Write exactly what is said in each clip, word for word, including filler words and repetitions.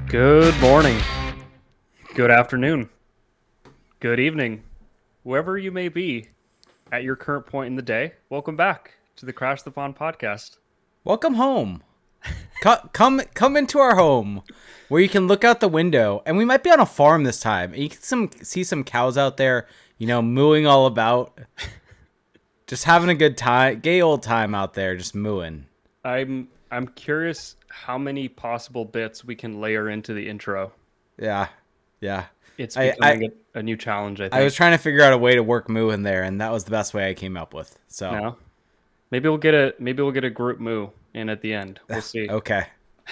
Good morning, good afternoon, good evening, wherever you may be at your current point in the day. Welcome back to the Crash the Pond podcast. Welcome home. come, come, come into our home where you can look out the window, and we might be on a farm this time. You can some, see some cows out there, you know, mooing all about, just having a good time, gay old time out there, just mooing. I'm I'm curious how many possible bits we can layer into the intro. Yeah, yeah. It's I- becoming I- a, a new challenge, I think. I was trying to figure out a way to work moo in there, and that was the best way I came up with. So now. Maybe we'll get a maybe we'll get a group moo in at the end. We'll see. Okay.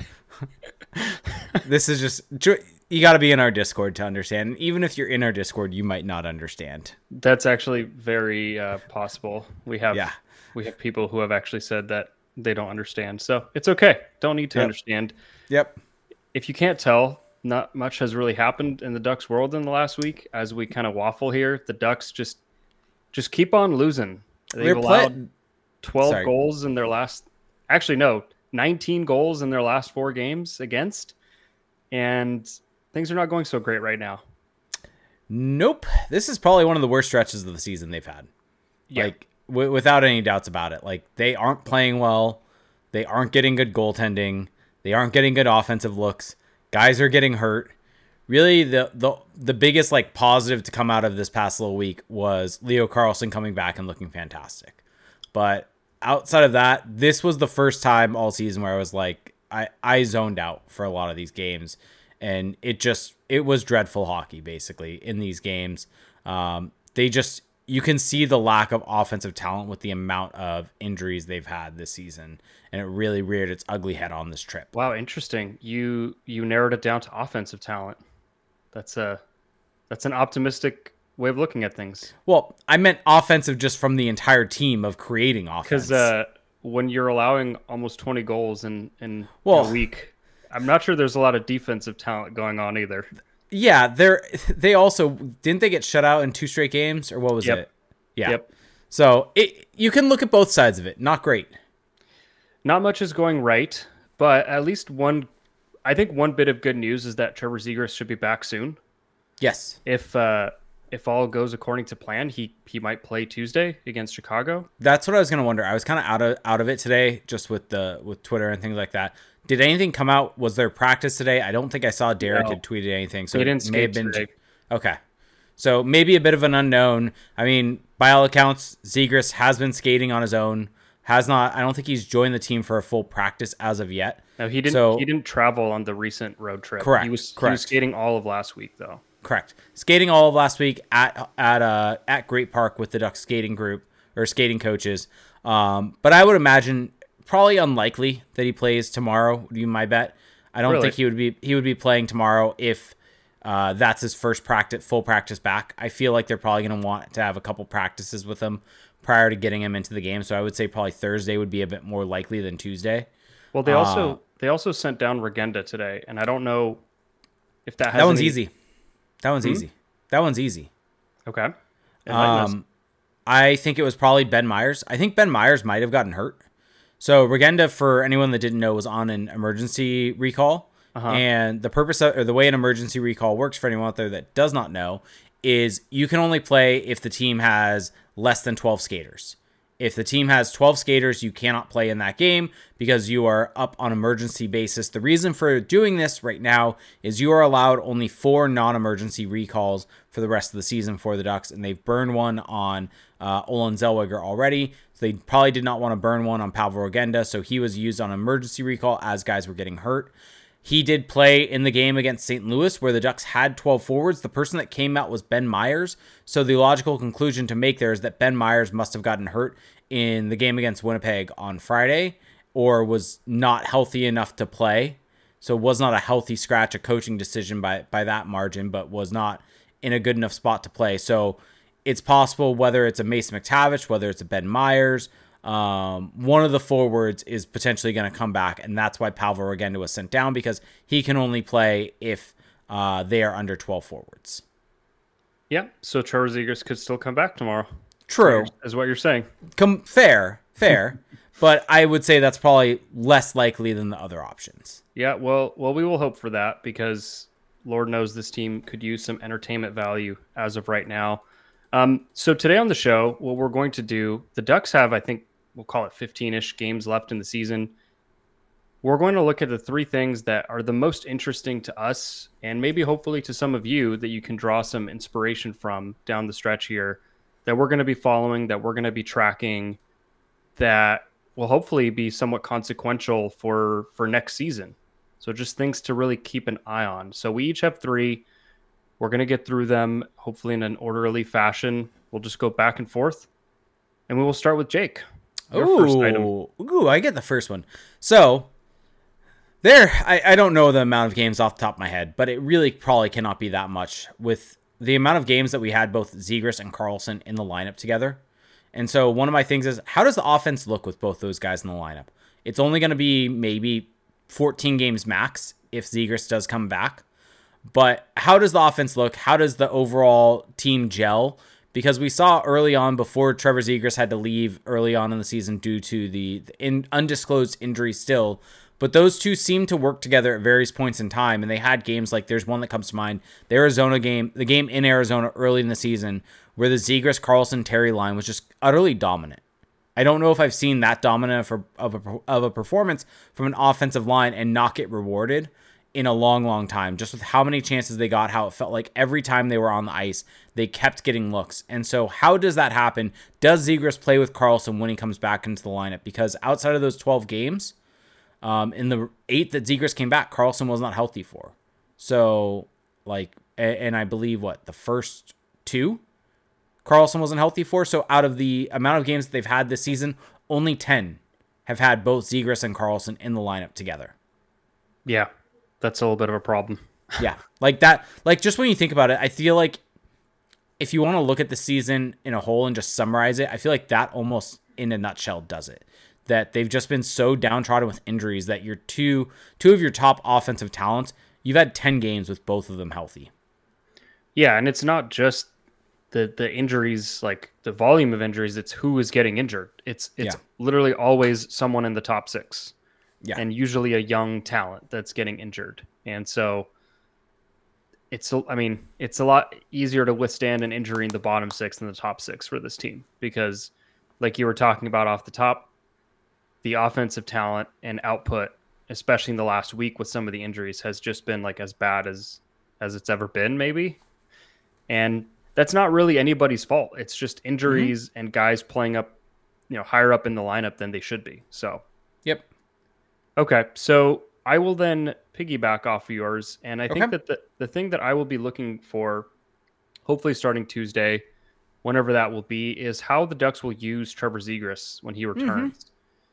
This is just, you got to be in our Discord to understand. Even if you're in our Discord, you might not understand. That's actually very uh, possible. We have Yeah. we have people who have actually said that they don't understand. So it's okay. Don't need to Yep. understand. Yep. If you can't tell, not much has really happened in the Ducks world in the last week. As we kind of waffle here, the Ducks just just keep on losing. They've We're allowed play- twelve Sorry. goals in their last. Actually, no, nineteen goals in their last four games against, and things are not going so great right now. Nope. This is probably one of the worst stretches of the season they've had. Yeah. Like, w- without any doubts about it. Like, they aren't playing well. They aren't getting good goaltending. They aren't getting good offensive looks. Guys are getting hurt. Really, the the the biggest like positive to come out of this past little week was Leo Carlsson coming back and looking fantastic. But outside of that, this was the first time all season where I was like, I, I zoned out for a lot of these games. And it just, it was dreadful hockey, basically, in these games. Um, they just, you can see the lack of offensive talent with the amount of injuries they've had this season. And it really reared its ugly head on this trip. Wow, interesting. You you narrowed it down to offensive talent. That's a that's an optimistic way of looking at things. Well, I meant offensive just from the entire team of creating offense. Because uh, when you're allowing almost twenty goals in in Well- a week, I'm not sure there's a lot of defensive talent going on either. Yeah, they're, they also, didn't they get shut out in two straight games? Or what was Yep. it? Yeah. Yep. So it, you can look at both sides of it. Not great. Not much is going right, but at least one. I think one bit of good news is that Trevor Zegras should be back soon. Yes. If uh, if all goes according to plan, he he might play Tuesday against Chicago. That's what I was gonna wonder. I was kind of out of out of it today, just with the with Twitter and things like that. Did anything come out? Was there practice today? I don't think I saw Derek No. had tweeted anything, so He didn't it may have skate been today. okay. So maybe a bit of an unknown. I mean, by all accounts, Zegras has been skating on his own. Has not. I don't think he's joined the team for a full practice as of yet. No, he didn't. So- he didn't travel on the recent road trip. Correct, He was he correct. was skating all of last week though. Correct. Skating all of last week at at uh at Great Park with the Ducks skating group or skating coaches. Um, but I would imagine probably unlikely that he plays tomorrow. Would be my bet. I don't Really? think he would be he would be playing tomorrow if uh, that's his first practice full practice back. I feel like they're probably going to want to have a couple practices with him prior to getting him into the game. So I would say probably Thursday would be a bit more likely than Tuesday. Well, they also Uh, they also sent down Regenda today, and I don't know if that has That one's any- easy. That one's easy. That one's easy. Okay. Enlighten us. Um, I think it was probably Ben Myers. I think Ben Myers might have gotten hurt. So Regenda, for anyone that didn't know, was on an emergency recall. Uh-huh. And the purpose of, or the way an emergency recall works for anyone out there that does not know is you can only play if the team has less than twelve skaters. If the team has twelve skaters, you cannot play in that game because you are up on emergency basis. The reason for doing this right now is you are allowed only four non-emergency recalls for the rest of the season for the Ducks, and they've burned one on uh, Olan Zellweger already. So they probably did not want to burn one on Pavel Regenda, so he was used on emergency recall as guys were getting hurt. He did play in the game against Saint Louis where the Ducks had twelve forwards. The person that came out was Ben Myers. So the logical conclusion to make there is that Ben Myers must have gotten hurt in the game against Winnipeg on Friday or was not healthy enough to play. So it was not a healthy scratch, a coaching decision by, by that margin, but was not in a good enough spot to play. So it's possible whether it's a Mason McTavish, whether it's a Ben Myers, Um, one of the forwards is potentially going to come back, and that's why Pavel Regenda was sent down, because he can only play if uh, they are under twelve forwards. Yeah, so Trevor Zegras could still come back tomorrow. True. Is what you're saying. Com- fair, Fair. But I would say that's probably less likely than the other options. Yeah, well, well, we will hope for that because Lord knows this team could use some entertainment value as of right now. Um, so today on the show, what we're going to do, the Ducks have, I think, we'll call it fifteen-ish games left in the season. We're going to look at the three things that are the most interesting to us and maybe hopefully to some of you that you can draw some inspiration from down the stretch here that we're going to be following, that we're going to be tracking, that will hopefully be somewhat consequential for, for next season. So just things to really keep an eye on. So we each have three. We're going to get through them hopefully in an orderly fashion. We'll just go back and forth. And we will start with Jake. Your Ooh, first item. Ooh, I get the first one. So there, I, I don't know the amount of games off the top of my head, but it really probably cannot be that much with the amount of games that we had both Zegras and Karlsson in the lineup together. And so one of my things is, how does the offense look with both those guys in the lineup? It's only going to be maybe fourteen games max if Zegras does come back. But how does the offense look? How does the overall team gel? Because we saw early on, before Trevor Zegras had to leave early on in the season due to the, the in, undisclosed injury still, but those two seemed to work together at various points in time, and they had games like, there's one that comes to mind, the Arizona game, the game in Arizona early in the season, where the Zegras, Karlsson, Terry line was just utterly dominant. I don't know if I've seen that dominant for, of, a, of a performance from an offensive line and not get rewarded in a long, long time, just with how many chances they got, how it felt like every time they were on the ice, they kept getting looks. And so how does that happen? Does Zegras play with Karlsson when he comes back into the lineup? Because outside of those twelve games, um, in the eight that Zegras came back, Karlsson was not healthy for. So, like, and I believe, what, the first two, Karlsson wasn't healthy for. So out of the amount of games that they've had this season, only ten have had both Zegras and Karlsson in the lineup together. Yeah. That's a little bit of a problem. Yeah, like that. Like, just when you think about it, I feel like if you want to look at the season in a whole and just summarize it, I feel like that almost in a nutshell does it. That they've just been so downtrodden with injuries that your two two of your top offensive talents, you've had ten games with both of them healthy. Yeah, and it's not just the the injuries, like the volume of injuries, it's who is getting injured. It's it's Yeah. literally always someone in the top six. Yeah. And usually a young talent that's getting injured. And so it's, I mean, it's a lot easier to withstand an injury in the bottom six than the top six for this team because, like you were talking about off the top, the offensive talent and output, especially in the last week with some of the injuries, has just been like as bad as as it's ever been, maybe. And that's not really anybody's fault. It's just injuries mm-hmm. and guys playing up, you know, higher up in the lineup than they should be. So, yep. Okay, so I will then piggyback off of yours, and I okay. think that the, the thing that I will be looking for, hopefully starting Tuesday, whenever that will be, is how the Ducks will use Trevor Zegras when he returns. Mm-hmm.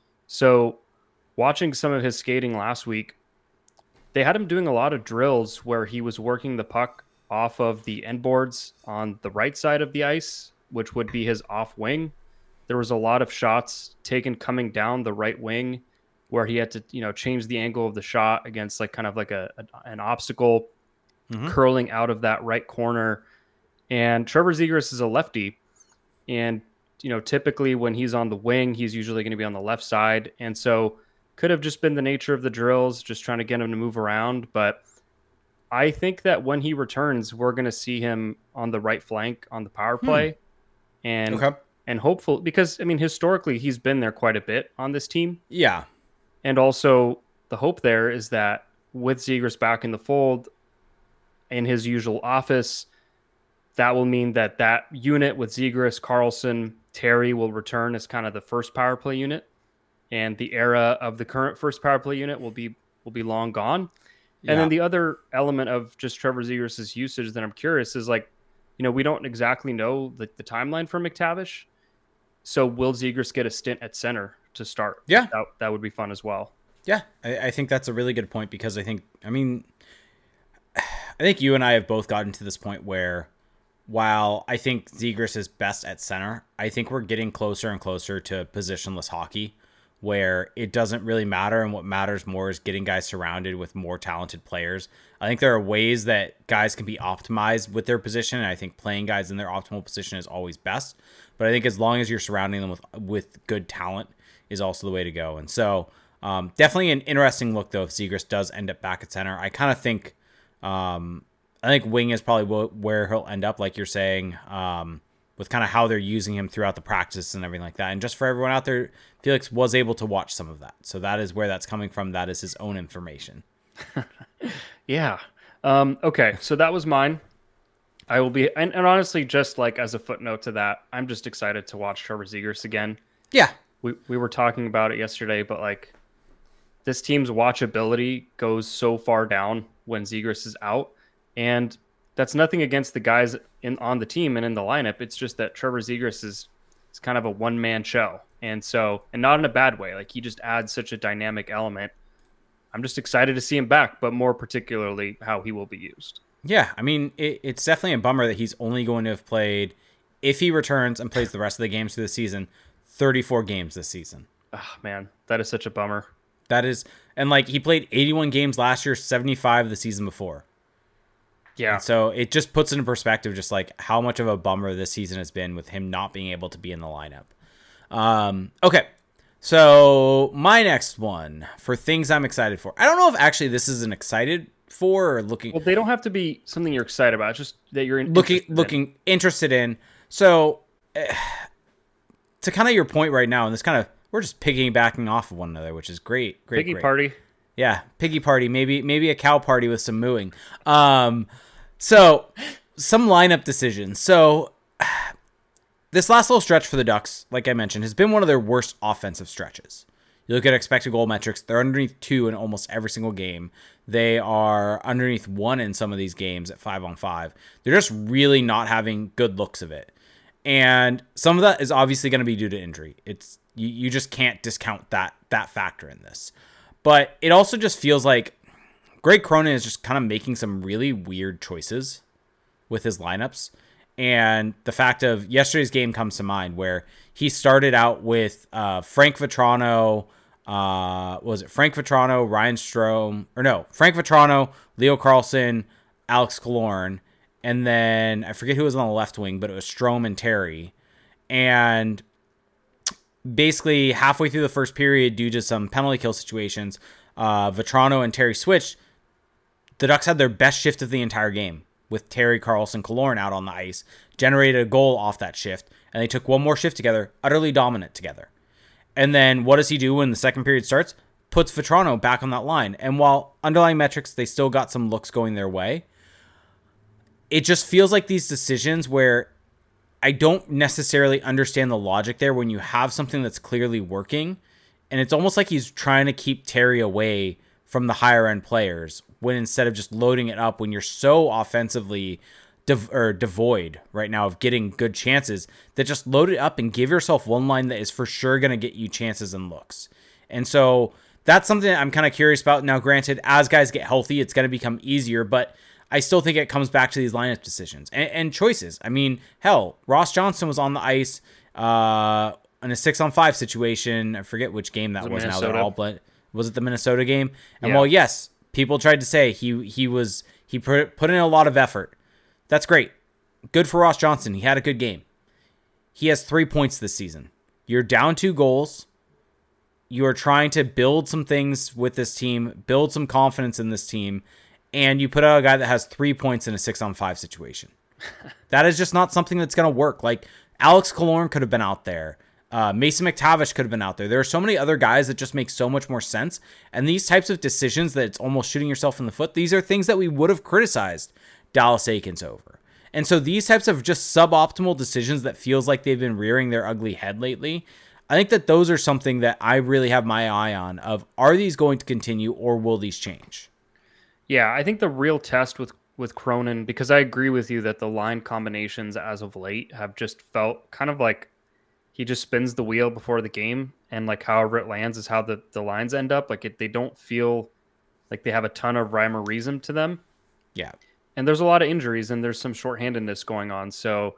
So watching some of his skating last week, they had him doing a lot of drills where he was working the puck off of the end boards on the right side of the ice, which would be his off wing. There was a lot of shots taken coming down the right wing where he had to, you know, change the angle of the shot against like kind of like a, a an obstacle mm-hmm. curling out of that right corner. And Trevor Zegras is a lefty. And, you know, typically when he's on the wing, he's usually going to be on the left side. And so could have just been the nature of the drills, just trying to get him to move around. But I think that when he returns, we're going to see him on the right flank on the power play. Hmm. And, okay. and hopefully, because, I mean, historically, he's been there quite a bit on this team. Yeah. And also the hope there is that with Zegras back in the fold in his usual office, that will mean that that unit with Zegras, Karlsson, Terry will return as kind of the first power play unit. And the era of the current first power play unit will be will be long gone. Yeah. And then the other element of just Trevor Zegras' usage that I'm curious is like, you know, we don't exactly know the, the timeline for McTavish. So will Zegras get a stint at center to start? Yeah. That, that would be fun as well. Yeah, I, I think that's a really good point because I think, I mean, I think you and I have both gotten to this point where while I think Zegras is best at center, I think we're getting closer and closer to positionless hockey where it doesn't really matter, and what matters more is getting guys surrounded with more talented players. I think there are ways that guys can be optimized with their position, and I think playing guys in their optimal position is always best. But I think as long as you're surrounding them with with good talent, is also the way to go. And so um, definitely an interesting look, though, if Zegras does end up back at center. I kind of think um, I think wing is probably where he'll end up, like you're saying, um, with kind of how they're using him throughout the practice and everything like that. And just for everyone out there, Felix was able to watch some of that. So that is where that's coming from. That is his own information. Yeah. Um, okay. So that was mine. I will be, and, and honestly, just like as a footnote to that, I'm just excited to watch Trevor Zegras again. Yeah. We we were talking about it yesterday, but like this team's watchability goes so far down when Zegras is out. And that's nothing against the guys in on the team and in the lineup. It's just that Trevor Zegras is, is kind of a one-man show. And so, and not in a bad way. Like he just adds such a dynamic element. I'm just excited to see him back, but more particularly how he will be used. Yeah, I mean, it, it's definitely a bummer that he's only going to have played, if he returns and plays the rest of the games through the season, thirty-four games this season. Oh, man, that is such a bummer. That is, and like he played eighty-one games last year, seventy-five the season before. Yeah. And so it just puts into perspective just like how much of a bummer this season has been with him not being able to be in the lineup. Um, okay. So my next one for things I'm excited for. I don't know if actually this is an excited for or looking. Well, they don't have to be something you're excited about. It's just that you're in, looking interested looking in. interested in. So uh, to kind of your point right now, and this kind of we're just piggybacking off of one another, which is great. Great, Piggy great. party. Yeah, piggy party. Maybe maybe a cow party with some mooing. Um, so some lineup decisions. So this last little stretch for the Ducks, like I mentioned, has been one of their worst offensive stretches. You look at expected goal metrics, they're underneath two in almost every single game. They are underneath one in some of these games at five on five. They're just really not having good looks of it. And some of that is obviously going to be due to injury. It's you, you just can't discount that that factor in this. But it also just feels like Greg Cronin is just kind of making some really weird choices with his lineups. And the fact of yesterday's game comes to mind where he started out with uh, Frank Vetrano, uh, what was it Frank Vetrano, Ryan Strome, or no, Frank Vetrano, Leo Carlsson, Alex Killorn, and then I forget who was on the left wing, but it was Strome and Terry. And basically halfway through the first period, due to some penalty kill situations, uh, Vetrano and Terry switched. The Ducks had their best shift of the entire game, with Terry, Carlson, Killorn out on the ice, generated a goal off that shift, and they took one more shift together, utterly dominant together. And then what does he do when the second period starts? Puts Vetrano back on that line. And while underlying metrics, they still got some looks going their way, it just feels like these decisions where I don't necessarily understand the logic there when you have something that's clearly working, and it's almost like he's trying to keep Terry away from the higher end players when instead of just loading it up when you're so offensively dev- or devoid right now of getting good chances, that just load it up and give yourself one line that is for sure going to get you chances and looks. And so that's something that I'm kind of curious about. Now, granted, as guys get healthy, it's going to become easier, but I still think it comes back to these lineup decisions and, and choices. I mean, hell, Ross Johnston was on the ice uh, in a six on five situation. I forget which game that was, was now. They're all but was it the Minnesota game? And yeah. while yes, people tried to say he he was he put put in a lot of effort. That's great. Good for Ross Johnston. He had a good game. He has three points this season. You're down two goals. You are trying to build some things with this team, build some confidence in this team, and you put out a guy that has three points in a six on five situation. That is just not something that's going to work. Like Alex Killorn could have been out there. Uh, Mason McTavish could have been out there. There are so many other guys that just make so much more sense. And these types of decisions that it's almost shooting yourself in the foot, these are things that we would have criticized Dallas Eakins over. And so these types of just suboptimal decisions that feels like they've been rearing their ugly head lately, I think that those are something that I really have my eye on of, are these going to continue or will these change? Yeah, I think the real test with, with Cronin, because I agree with you that the line combinations as of late have just felt kind of like he just spins the wheel before the game, and like however it lands is how the, the lines end up. Like it, they don't feel like they have a ton of rhyme or reason to them. Yeah. And there's a lot of injuries and there's some shorthandedness going on. So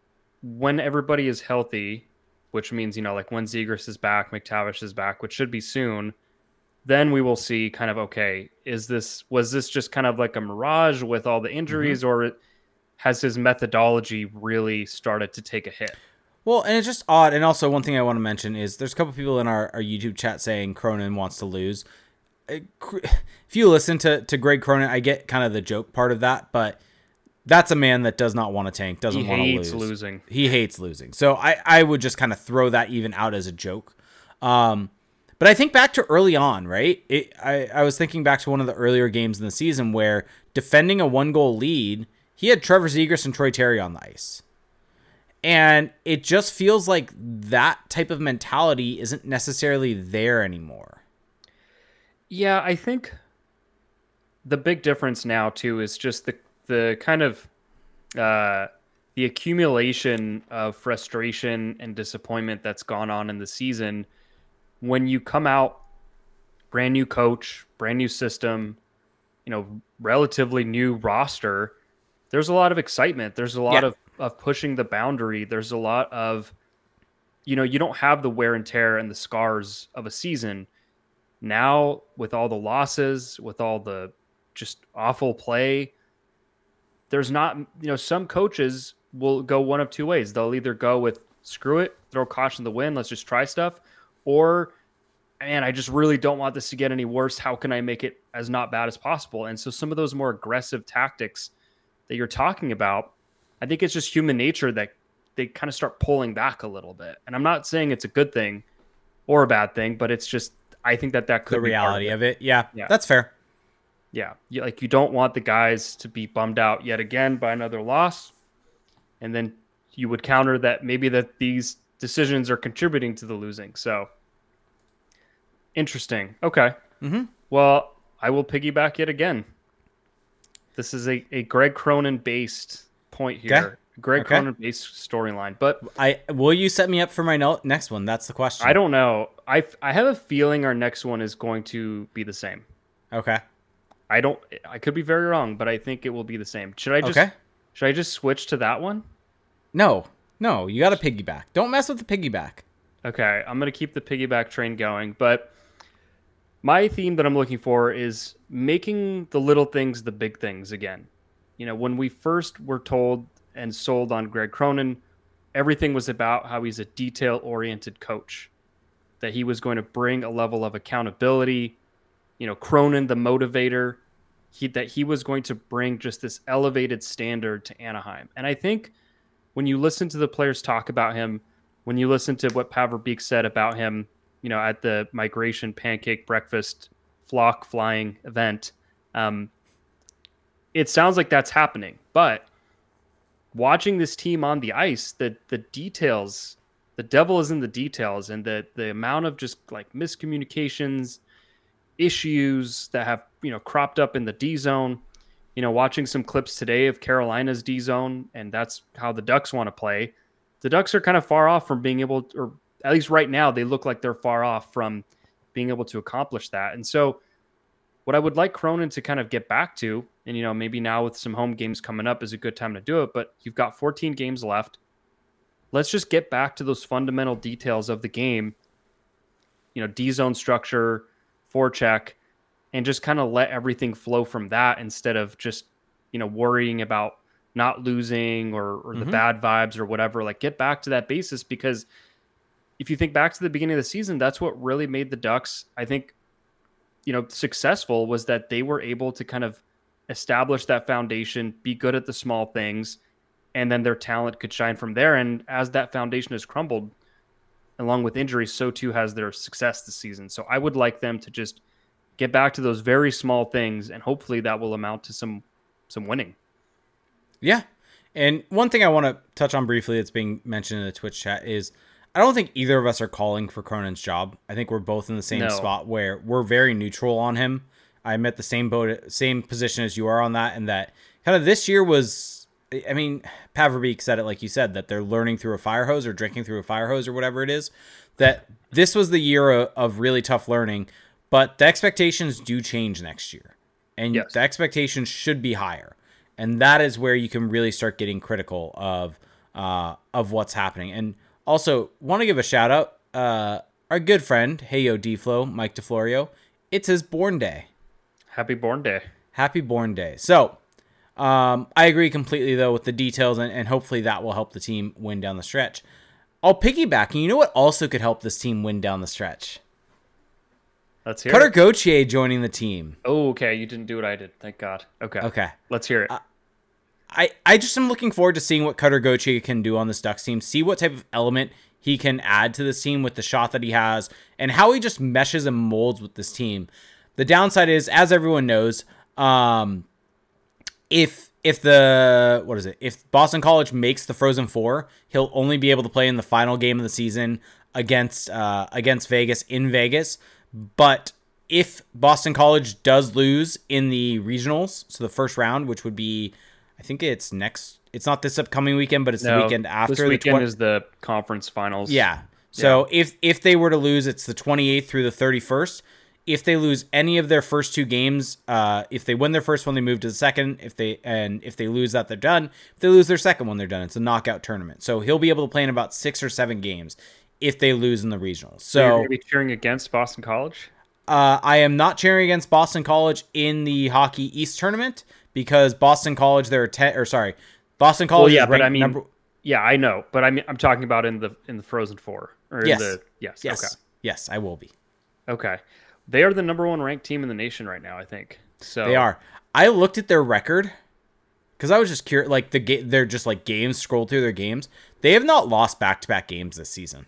when everybody is healthy, which means, you know, like when Zegras is back, McTavish is back, which should be soon, then we will see kind of, okay, is this, was this just kind of like a mirage with all the injuries, mm-hmm. or has his methodology really started to take a hit? Well, and it's just odd. And also, one thing I want to mention is there's a couple people in our, our YouTube chat saying Cronin wants to lose. If you listen to, to Greg Cronin, I get kind of the joke part of that, but that's a man that does not want to tank, doesn't want to lose. He hates losing. He hates losing. So I, I would just kind of throw that even out as a joke. Um, but I think back to early on, right? It, I, I was thinking back to one of the earlier games in the season where defending a one-goal lead, he had Trevor Zegras and Troy Terry on the ice. And it just feels like that type of mentality isn't necessarily there anymore. Yeah, I think the big difference now, too, is just the the kind of uh, the accumulation of frustration and disappointment that's gone on in the season. When you come out, brand new coach, brand new system, you know, relatively new roster, there's a lot of excitement. There's a lot yeah. of of pushing the boundary. There's a lot of, you know, you don't have the wear and tear and the scars of a season. Now, with all the losses, with all the just awful play, there's not, you know, some coaches will go one of two ways. They'll either go with screw it, throw caution to the wind, let's just try stuff, or, man, I just really don't want this to get any worse. How can I make it as not bad as possible? And so some of those more aggressive tactics that you're talking about, I think it's just human nature that they kind of start pulling back a little bit. And I'm not saying it's a good thing or a bad thing, but it's just, I think that that could the be reality of it. of it. Yeah, yeah, that's fair. Yeah. You, like you don't want the guys to be bummed out yet again by another loss. And then you would counter that maybe that these decisions are contributing to the losing. So interesting. Okay. Mm-hmm. Well, I will piggyback yet again. This is a, a Greg Cronin based point here. Okay. Greg okay. Cronin based storyline. But I will you set me up for my no, next one? That's the question. I don't know. I I have a feeling our next one is going to be the same. Okay. I don't I could be very wrong, but I think it will be the same. Should I just okay. should I just switch to that one? No. No, you got to piggyback. Don't mess with the piggyback. Okay, I'm going to keep the piggyback train going, but my theme that I'm looking for is making the little things the big things again. You know, when we first were told and sold on Greg Cronin, everything was about how he's a detail-oriented coach, that he was going to bring a level of accountability, you know, Cronin, the motivator, he, that he was going to bring just this elevated standard to Anaheim. And I think when you listen to the players talk about him, when you listen to what Pavel Bek said about him, you know, at the migration pancake breakfast flock flying event, um, it sounds like that's happening. But watching this team on the ice, the the details, the devil is in the details, and the the amount of just like miscommunications, issues that have, you know, cropped up in the D zone. You know, watching some clips today of Carolina's D zone, and that's how the Ducks want to play. The Ducks are kind of far off from being able to, or at least right now, they look like they're far off from being able to accomplish that. And so what I would like Cronin to kind of get back to, and, you know, maybe now with some home games coming up is a good time to do it, but you've got fourteen games left. Let's just get back to those fundamental details of the game, you know, D-zone structure, forecheck, and just kind of let everything flow from that instead of just, you know, worrying about not losing or, or the mm-hmm. bad vibes or whatever. Like, get back to that basis, because if you think back to the beginning of the season, that's what really made the Ducks, I think, you know, successful, was that they were able to kind of establish that foundation, be good at the small things, and then their talent could shine from there. And as that foundation has crumbled, along with injuries, so too has their success this season. So I would like them to just get back to those very small things, and hopefully that will amount to some some winning. Yeah. And one thing I want to touch on briefly that's being mentioned in the Twitch chat is I don't think either of us are calling for Cronin's job. I think we're both in the same no. spot where we're very neutral on him. I'm at the same boat, same position as you are on that, and that kind of this year was, I mean, Pavel Bek said it like you said, that they're learning through a fire hose or drinking through a fire hose or whatever it is, that this was the year of, of really tough learning, but the expectations do change next year, and yes. the expectations should be higher. And that is where you can really start getting critical of uh, of what's happening. And also, want to give a shout out, uh, our good friend, Hey Yo D-Flow, Mike DeFlorio. It's his born day. Happy born day. Happy born day. So, um, I agree completely, though, with the details, and, and hopefully that will help the team win down the stretch. I'll piggyback. And you know what also could help this team win down the stretch? Let's hear Cutter it. Gauthier joining the team. Oh, okay. You didn't do what I did. Thank God. Okay. Okay. Let's hear it. Uh, I, I just am looking forward to seeing what Cutter Gauthier can do on this Ducks team. See what type of element he can add to this team with the shot that he has and how he just meshes and molds with this team. The downside is, as everyone knows, um, if if the what is it? If Boston College makes the Frozen Four, he'll only be able to play in the final game of the season against uh, against Vegas in Vegas. But if Boston College does lose in the regionals, so the first round, which would be, I think it's next. It's not this upcoming weekend, but it's No, the weekend after. This weekend the tw- is the conference finals. Yeah. So yeah. if if they were to lose, it's the twenty-eighth through the thirty-first. If they lose any of their first two games, uh, if they win their first one, they move to the second. If they and if they lose that, they're done. If they lose their second one, they're done. It's a knockout tournament. So he'll be able to play in about six or seven games if they lose in the regionals. So, so you're going to be cheering against Boston College? Uh, I am not cheering against Boston College in the Hockey East tournament because Boston College, they're ten or sorry, Boston College. Well, yeah, is but I mean, number. Yeah, I know, but I mean, I'm talking about in the in the Frozen Four. Or Yes. In the, yes. Yes. Okay. Yes, I will be. Okay. They are the number one ranked team in the nation right now, I think. So they are. I looked at their record because I was just curious. Like the ga- they're just like games. Scrolled through their games. They have not lost back to back games this season.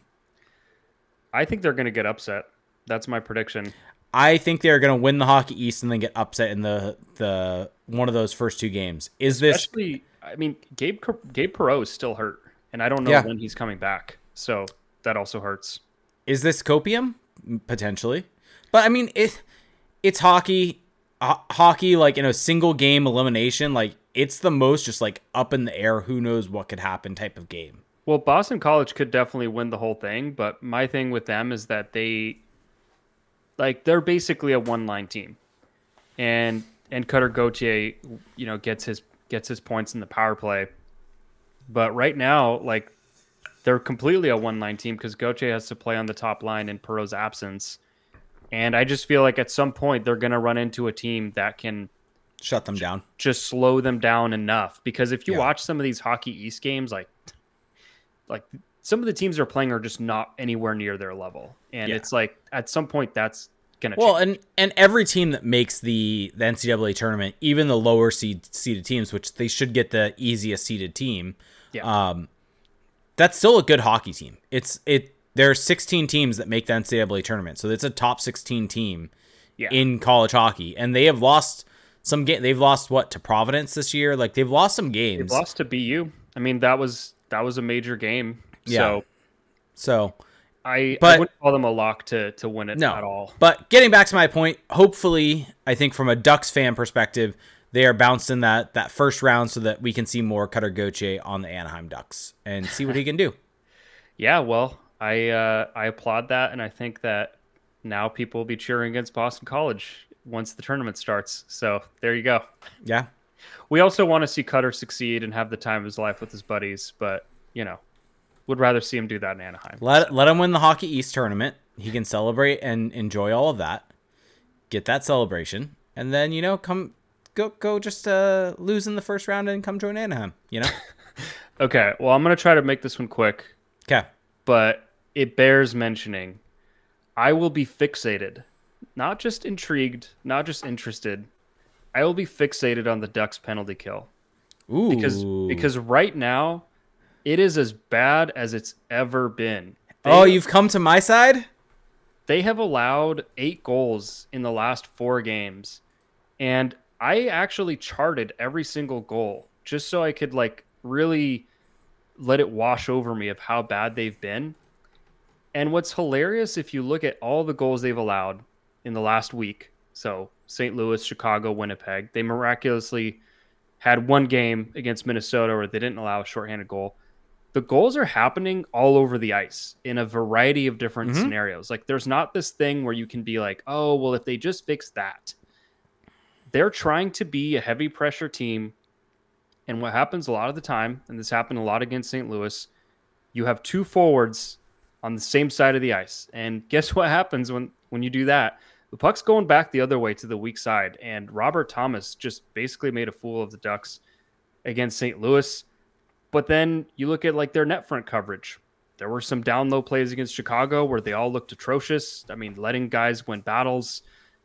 I think they're going to get upset. That's my prediction. I think they're going to win the Hockey East and then get upset in the the one of those first two games. Is Especially, this? I mean, Gabe Gabe Perreault is still hurt, and I don't know Yeah. when he's coming back. So that also hurts. Is this copium? Potentially. But I mean, it it's hockey. Ho- hockey, like in a single game elimination, like it's the most just like up in the air. Who knows what could happen type of game. Well, Boston College could definitely win the whole thing, but my thing with them is that they, like, they're basically a one-line team, and and Cutter Gauthier, you know, gets his gets his points in the power play, but right now, like, they're completely a one-line team because Gauthier has to play on the top line in Perreault's absence. And I just feel like at some point they're going to run into a team that can shut them down, just slow them down enough. Because if you Yeah. watch some of these Hockey East games, like, like some of the teams they're playing are just not anywhere near their level. And Yeah. it's like at some point that's going to well, change. and and every team that makes the the N C double A tournament, even the lower seed seeded teams, which they should get the easiest seeded team, Yeah. um, that's still a good hockey team. It's it. There are sixteen teams that make the N C double A tournament, so it's a top sixteen team Yeah. in college hockey, and they have lost some game. They've lost what to Providence this year. Like they've lost some games. They've lost to B U. I mean, that was that was a major game. Yeah. So So I, But- I wouldn't call them a lock to to win it no, at all. But getting back to my point, hopefully, I think from a Ducks fan perspective, they are bounced in that that first round so that we can see more Cutter Gauthier on the Anaheim Ducks and see what he can do. Yeah, well, I uh, I applaud that, and I think that now people will be cheering against Boston College once the tournament starts. So there you go. Yeah. We also want to see Cutter succeed and have the time of his life with his buddies, but you know, would rather see him do that in Anaheim. Let let him win the Hockey East tournament. He can celebrate and enjoy all of that. Get that celebration, and then you know, come go go just uh, lose in the first round and come join Anaheim. You know. Okay, well, I'm gonna try to make this one quick, Okay. but it bears mentioning. I will be fixated, not just intrigued, not just interested. I will be fixated on the Ducks penalty kill. Ooh. Because because right now, it is as bad as it's ever been. They, oh, you've come to my side? They have allowed eight goals in the last four games. And I actually charted every single goal just so I could like really let it wash over me of how bad they've been. And what's hilarious, if you look at all the goals they've allowed in the last week, so Saint Louis, Chicago, Winnipeg, they miraculously had one game against Minnesota where they didn't allow a shorthanded goal. The goals are happening all over the ice in a variety of different Mm-hmm. scenarios. Like there's not this thing where you can be like, oh, well, if they just fix that. They're trying to be a heavy pressure team. And what happens a lot of the time, and this happened a lot against Saint Louis, you have two forwards on the same side of the ice. And guess what happens when, when you do that? The puck's going back the other way to the weak side. And Robert Thomas just basically made a fool of the Ducks against Saint Louis. But then you look at like their net front coverage. there were some down low plays against Chicago where they all looked atrocious. I mean, letting guys win battles.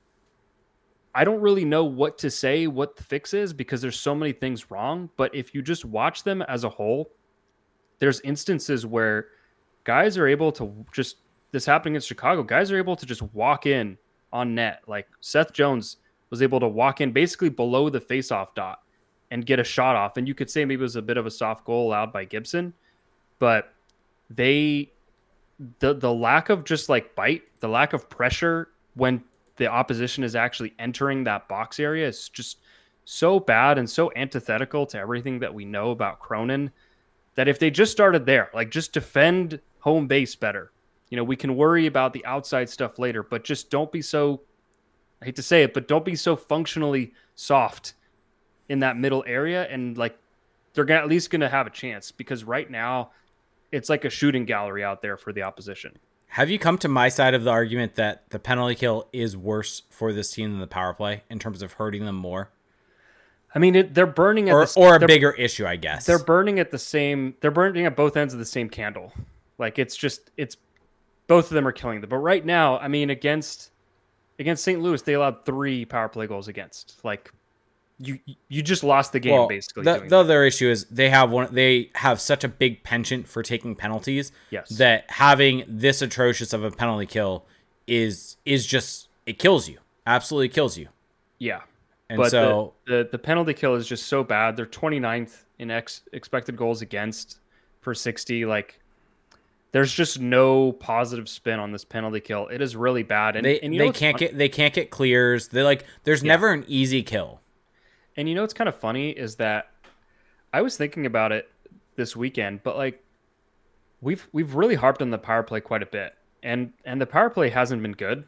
I don't really know what to say, what the fix is, because there's so many things wrong. But if you just watch them as a whole, there's instances where guys are able to just, this happening in Chicago, guys are able to just walk in on net. Like Seth Jones was able to walk in basically below the faceoff dot and get a shot off. And you could say maybe it was a bit of a soft goal allowed by Gibson, but they, the, the lack of just like bite, the lack of pressure when the opposition is actually entering that box area is just so bad and so antithetical to everything that we know about Cronin, that if they just started there, like just defend home base better, you know, we can worry about the outside stuff later, but just don't be so, I hate to say it, but don't be so functionally soft in that middle area. And like, they're gonna, at least going to have a chance, because right now it's like a shooting gallery out there for the opposition. Have you come to my side of the argument that the penalty kill is worse for this team than the power play in terms of hurting them more? I mean, it, they're burning at or, the, or a bigger issue, I guess. They're burning at the same, they're burning at both ends of the same candle. Like it's just, it's, both of them are killing them. But right now, I mean, against, against Saint Louis, they allowed three power play goals against. Like you, you just lost the game well, basically. The, the other issue is they have one, they have such a big penchant for taking penalties. Yes. That having this atrocious of a penalty kill is, is just, it kills you. Absolutely kills you. Yeah. And but so the, the, the penalty kill is just so bad. They're twenty-ninth in ex, expected goals against per sixty. Like there's just no positive spin on this penalty kill. It is really bad. And they, and you they know can't fun- get, they can't get clears. They like, there's yeah. never an easy kill. And you know, what's kind of funny is that I was thinking about it this weekend, but like we've, we've really harped on the power play quite a bit, and, and the power play hasn't been good.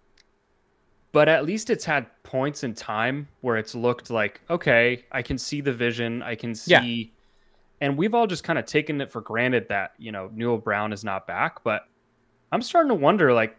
But at least it's had points in time where it's looked like, okay, I can see the vision. I can see. Yeah. And we've all just kind of taken it for granted that, you know, Newell Brown is not back. But I'm starting to wonder, like,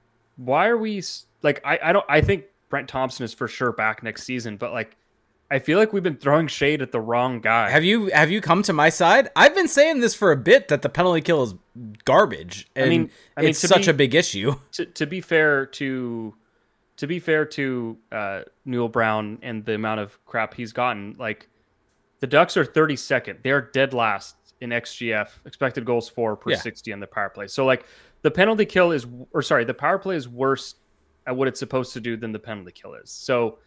why are we like, I, I don't, I think Brent Thompson is for sure back next season. But like, I feel like we've been throwing shade at the wrong guy. Have you, have you come to my side? I've been saying this for a bit, that the penalty kill is garbage. And I mean, I mean, it's such be, a big issue. To, to be fair to, To be fair to uh, Newell Brown and the amount of crap he's gotten, like the Ducks are thirty-second. They're dead last in X G F, expected goals for per yeah. sixty on the power play. So like the penalty kill is, or sorry, the power play is worse at what it's supposed to do than the penalty kill is. So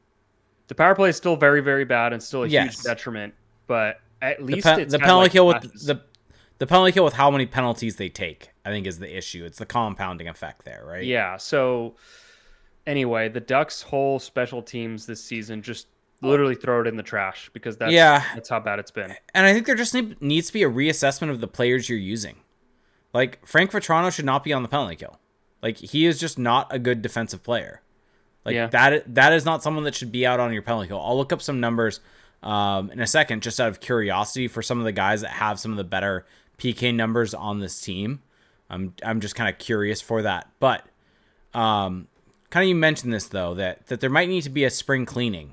the power play is still very, very bad and still a yes. huge detriment. But at least the, pe- it's the penalty like kill with the the penalty kill with how many penalties they take, I think, is the issue. It's the compounding effect there, right? Yeah. So. Anyway, the Ducks' whole special teams this season, just literally throw it in the trash, because that's yeah. that's how bad it's been. And I think there just need, needs to be a reassessment of the players you're using. Like, Frank Vatrano should not be on the penalty kill. Like, he is just not a good defensive player. Like, yeah. that that is not someone that should be out on your penalty kill. I'll look up some numbers um, in a second, just out of curiosity, for some of the guys that have some of the better P K numbers on this team. I'm, I'm just kind of curious for that. But... Um, kind of you mentioned this, though, that, that there might need to be a spring cleaning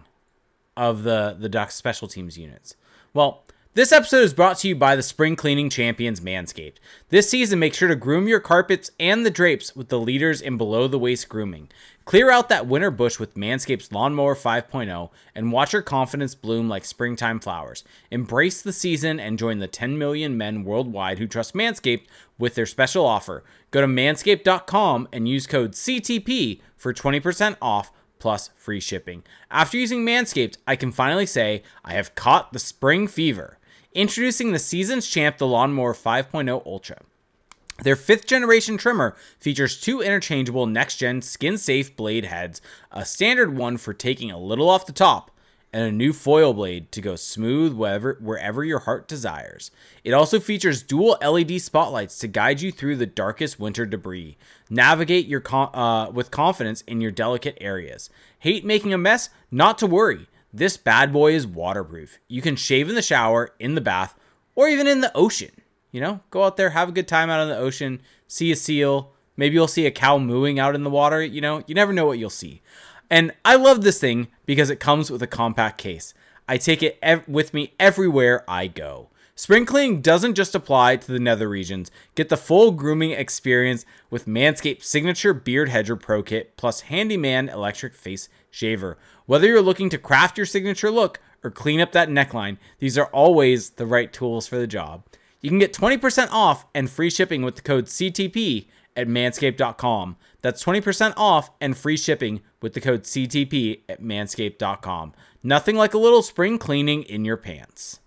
of the, the Ducks special teams units. Well, this episode is brought to you by the spring cleaning champions Manscaped. This season, make sure to groom your carpets and the drapes with the leaders in below-the-waist grooming. Clear out that winter bush with Manscaped's Lawnmower five point oh and watch your confidence bloom like springtime flowers. Embrace the season and join the ten million men worldwide who trust Manscaped with their special offer. Go to manscaped dot com and use code C T P for twenty percent off plus free shipping. After using Manscaped, I can finally say I have caught the spring fever. Introducing the season's champ, the Lawnmower five point oh Ultra. Their fifth generation trimmer features two interchangeable next-gen skin-safe blade heads, a standard one for taking a little off the top, and a new foil blade to go smooth wherever, wherever your heart desires. It also features dual L E D spotlights to guide you through the darkest winter debris. Navigate your con- uh, with confidence in your delicate areas. Hate making a mess? Not to worry. This bad boy is waterproof. You can shave in the shower, in the bath, or even in the ocean. You know, go out there, have a good time out in the ocean, see a seal. Maybe you'll see a cow mooing out in the water. You know, you never know what you'll see. And I love this thing because it comes with a compact case. I take it ev- with me everywhere I go. Spring cleaning doesn't just apply to the nether regions. Get the full grooming experience with Manscaped's signature Beard Hedger Pro Kit plus Handyman Electric Face Shaver. Whether you're looking to craft your signature look or clean up that neckline, these are always the right tools for the job. You can get twenty percent off and free shipping with the code C T P at manscaped dot com. That's twenty percent off and free shipping with the code C T P at manscaped dot com. Nothing like a little spring cleaning in your pants.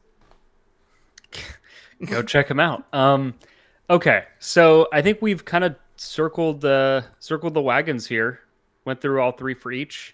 Go check them out. Um, okay, so I think we've kind of circled the circled the wagons here. Went through all three for each.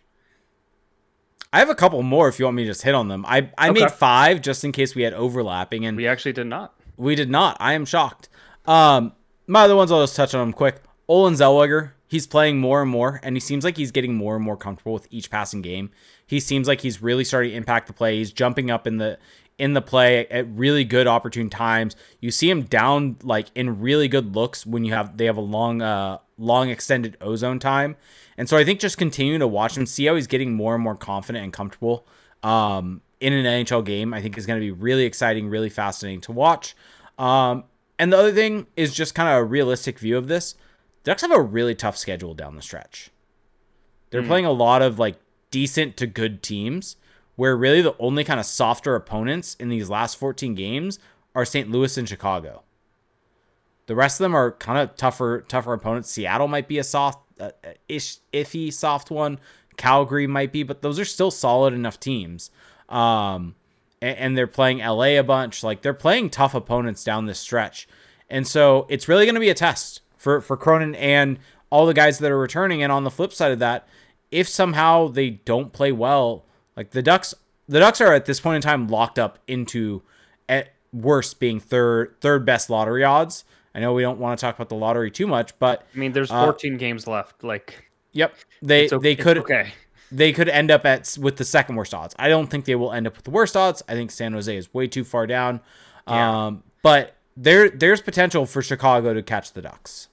I have a couple more if you want me to just hit on them. I, I Okay. made five just in case we had overlapping, and We actually did not. we did not. I am shocked. Um, my other ones, I'll just touch on them quick. Olin Zellweger, he's playing more and more, and he seems like he's getting more and more comfortable with each passing game. He seems like he's really starting to impact the play. He's jumping up in the in the play at really good opportune times. You see him down like in really good looks when you have they have a long uh long extended ozone time. And so I think just continuing to watch him, see how he's getting more and more confident and comfortable um in an N H L game, I think is going to be really exciting, really fascinating to watch. Um and the other thing is just kind of a realistic view of this. The Ducks have a really tough schedule down the stretch. They're Mm. playing a lot of like decent to good teams, where really the only kind of softer opponents in these last fourteen games are Saint Louis and Chicago. The rest of them are kind of tougher, tougher opponents. Seattle might be a soft, uh, ish, iffy, soft one. Calgary might be, but those are still solid enough teams. Um, and, and they're playing L A a bunch. Like they're playing tough opponents down this stretch, and so it's really going to be a test for for Cronin and all the guys that are returning. And on the flip side of that, if somehow they don't play well, like the Ducks, the Ducks are at this point in time locked up into at worst being third third best lottery odds. I know we don't want to talk about the lottery too much, but I mean, there's uh, fourteen games left. Like, yep, they it's o- they it's could okay. they could end up at with the second worst odds. I don't think they will end up with the worst odds. I think San Jose is way too far down. Yeah. Um, but there there's potential for Chicago to catch the Ducks.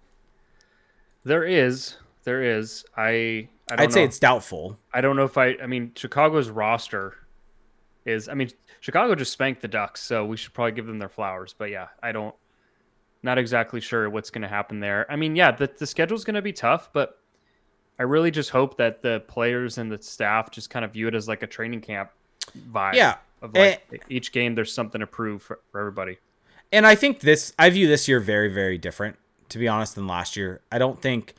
There is, there is. I, I don't I'd know. say it's doubtful. I don't know if I. I mean, Chicago's roster is. I mean, Chicago just spanked the Ducks, so we should probably give them their flowers. But yeah, I don't. Not exactly sure what's going to happen there. I mean, yeah, the the schedule's going to be tough, but I really just hope that the players and the staff just kind of view it as like a training camp vibe. Yeah. Of like each game, there's something to prove for, for everybody. And I think this, I view this year very, very different, to be honest, than last year. I don't think,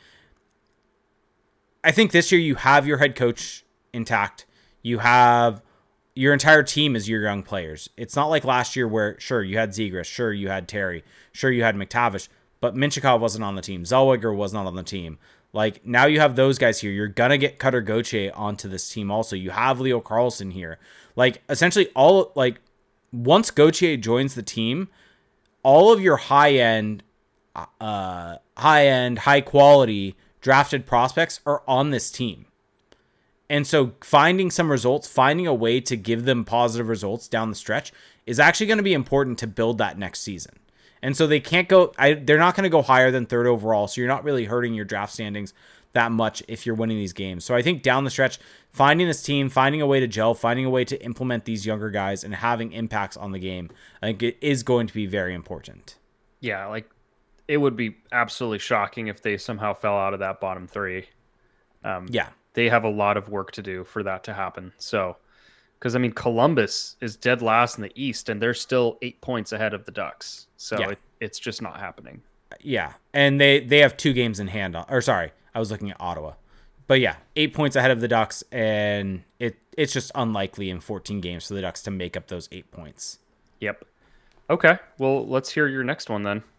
I think this year you have your head coach intact. You have your entire team is your young players. It's not like last year where, sure, you had Zegras, sure, you had Terry, sure, you had McTavish, but Minchikov wasn't on the team. Zellweger was not on the team. Like, now you have those guys here. You're going to get Cutter Gauthier onto this team also. You have Leo Carlson here. Like, essentially, all, like, once Gauthier joins the team, all of your high-end, uh, high-end, high-quality drafted prospects are on this team. And so finding some results, finding a way to give them positive results down the stretch is actually going to be important to build that next season. And so they can't go, I, they're not going to go higher than third overall. So you're not really hurting your draft standings that much if you're winning these games. So I think down the stretch, finding this team, finding a way to gel, finding a way to implement these younger guys and having impacts on the game, I think it is going to be very important. Yeah, like it would be absolutely shocking if they somehow fell out of that bottom three. Um, Yeah. They have a lot of work to do for that to happen. So, because I mean, Columbus is dead last in the East, and they're still eight points ahead of the Ducks. So Yeah. it, it's just not happening. Yeah. And they, they have two games in hand. On, or sorry, I was looking at Ottawa. But yeah, eight points ahead of the Ducks, and it it's just unlikely in fourteen games for the Ducks to make up those eight points. Yep. Okay. Well, let's hear your next one then.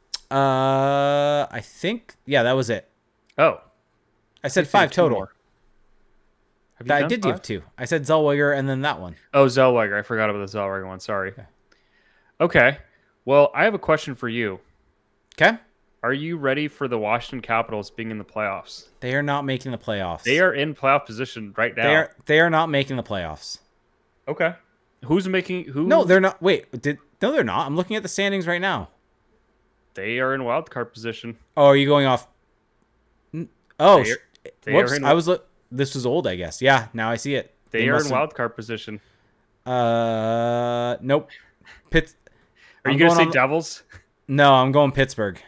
Uh, I think, yeah, that was it. Oh, I said think you five have two total. more. Have you I done did five? give two. I said Zellweger and then that one. Oh, Zellweger. I forgot about the Zellweger one. Sorry. Okay. Well, I have a question for you. Okay. Are you ready for the Washington Capitals being in the playoffs? They are not making the playoffs. They are in playoff position right now. They are. They are not making the playoffs. Okay. Who's making who? No, they're not. Wait. Did no? They're not. I'm looking at the standings right now. They are in wild card position. Oh, are you going off? N- Oh, They are- sh- they whoops. are in- I was. Look. This was old, I guess. Yeah. Now I see it. They, are must in have- wild card position. Uh, nope. Pitt. Are you I'm going to going say on- Devils? No, I'm going Pittsburgh.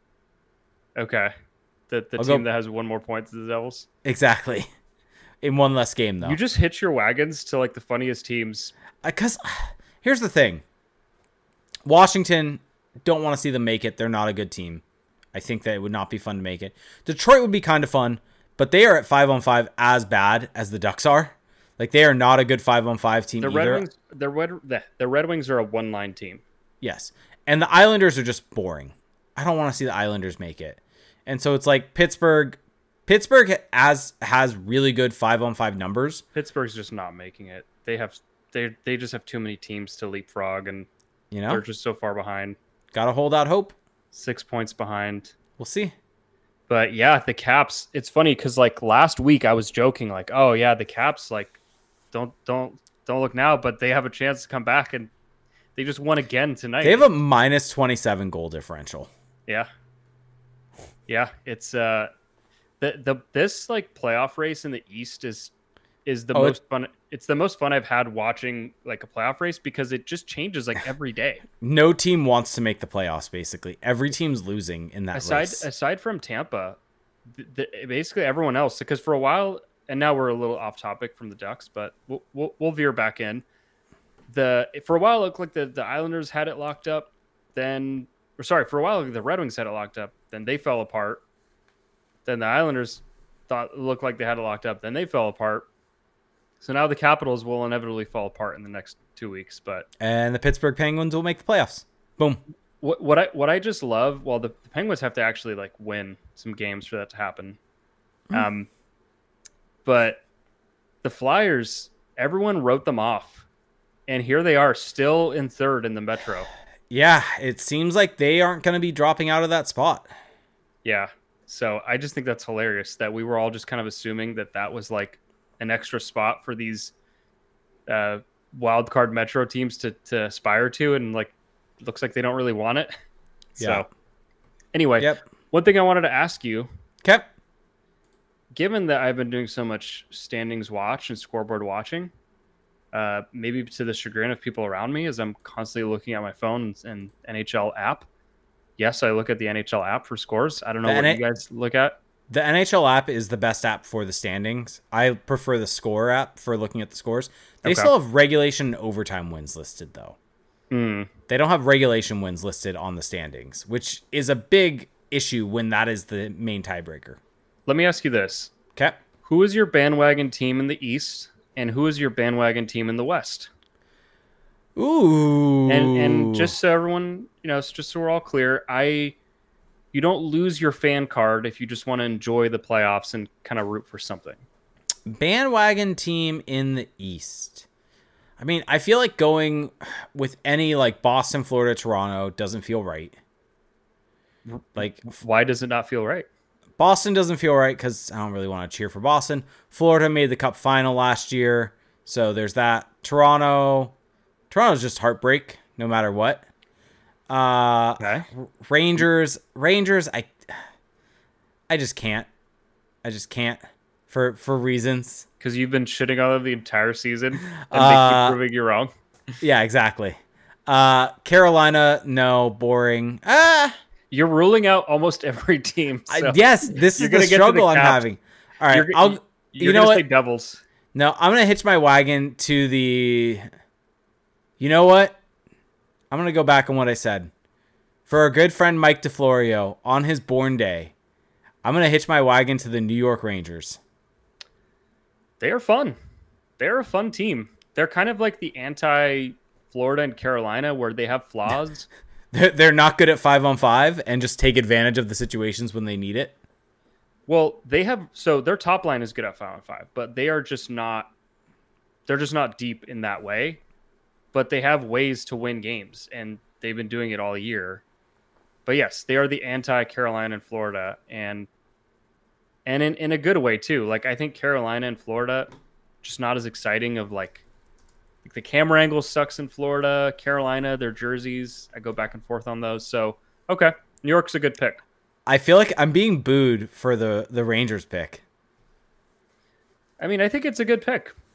Okay. The the I'll team go- that has one more point than the Devils. Exactly. In one less game, though. You just hitch your wagons to like the funniest teams. Because here's the thing. Washington, don't want to see them make it. They're not a good team. I think that it would not be fun to make it. Detroit would be kind of fun, but they are at five on five as bad as the Ducks are. Like, they are not a good five on five team The either. Red Wings, the Red, the, the Red Wings are a one line team. Yes. And the Islanders are just boring. I don't want to see the Islanders make it. And so it's like Pittsburgh. Pittsburgh has has really good five on five numbers. Pittsburgh's just not making it. They have they they just have too many teams to leapfrog, and You know, they're just so far behind. gotta hold out hope. Six points behind. We'll see. But yeah, the Caps. It's funny because like last week I was joking like, oh yeah, the Caps like don't don't don't look now, but they have a chance to come back, and they just won again tonight. They have a minus twenty-seven goal differential. Yeah. Yeah, it's uh the the this like playoff race in the East is is the Oh, most fun. It's the most fun I've had watching like a playoff race because it just changes like every day. No team wants to make the playoffs, basically. Every team's losing in that aside race. aside from Tampa, the, the, basically everyone else, because for a while, and now we're a little off topic from the Ducks, but we'll we'll, we'll veer back in. The for a while it looked like the, the Islanders had it locked up, then or sorry, for a while the Red Wings had it locked up, then they fell apart. Then the Islanders thought it looked like they had it locked up, then they fell apart. So now the Capitals will inevitably fall apart in the next two weeks. But And the Pittsburgh Penguins will make the playoffs. Boom. what what I what I just love, well, the, the Penguins have to actually like win some games for that to happen. Mm. Um, but the Flyers, everyone wrote them off, and here they are, still in third in the Metro. Yeah, it seems like they aren't going to be dropping out of that spot. Yeah, so I just think that's hilarious that we were all just kind of assuming that that was like an extra spot for these uh, wild card Metro teams to to aspire to, and like it looks like they don't really want it. Yeah. So anyway, Yep. one thing I wanted to ask you, Okay. given that I've been doing so much standings watch and scoreboard watching, uh, maybe to the chagrin of people around me, as I'm constantly looking at my phone and N H L app. Yes, I look at the N H L app for scores. I don't know The what N- you guys look at. The N H L app is the best app for the standings. I prefer the score app for looking at the scores. They Okay. still have regulation and overtime wins listed, though. Mm. They don't have regulation wins listed on the standings, which is a big issue when that is the main tiebreaker. Let me ask you this. Okay. Who is your bandwagon team in the East, and who is your bandwagon team in the West? Ooh. And and just so everyone, you know, just so we're all clear, I you don't lose your fan card if you just want to enjoy the playoffs and kind of root for something. bandwagon team in the East. I mean, I feel like going with any like Boston, Florida, Toronto doesn't feel right. Like, Why does it not feel right? Boston doesn't feel right because I don't really want to cheer for Boston. Florida made the Cup final last year, so there's that. Toronto, Toronto's just heartbreak no matter what. Uh, Okay. Rangers, Rangers, I, I just can't. I just can't for for reasons. Because you've been shitting on them the entire season, and Uh, they keep proving you wrong. Yeah, exactly. Uh, Carolina, no, boring. Ah, You're ruling out almost every team. So I, yes, this you're is gonna the get to the struggle I'm Caps. having. All right, you're, I'll. you're You know gonna what? say Devils. No, I'm gonna hitch my wagon to the. You know what? I'm gonna go back on what I said. For our good friend Mike DeFlorio on his born day, I'm gonna hitch my wagon to the New York Rangers. They are fun. They're a fun team. They're kind of like the anti-Florida and Carolina, where they have flaws. They're they're not good at five on five and just take advantage of the situations when they need it. Well, they have so their top line is good at five on five, but they are just not. They're just not deep in that way. But they have ways to win games, and they've been doing it all year. But yes, they are the anti-Carolina and Florida, and and in, in a good way too. Like I think Carolina and Florida, just not as exciting. Of like, like the camera angle sucks in Florida. Carolina, their jerseys, I go back and forth on those. So okay, New York's a good pick. I feel like I'm being booed for the the Rangers pick. I mean, I think it's a good pick.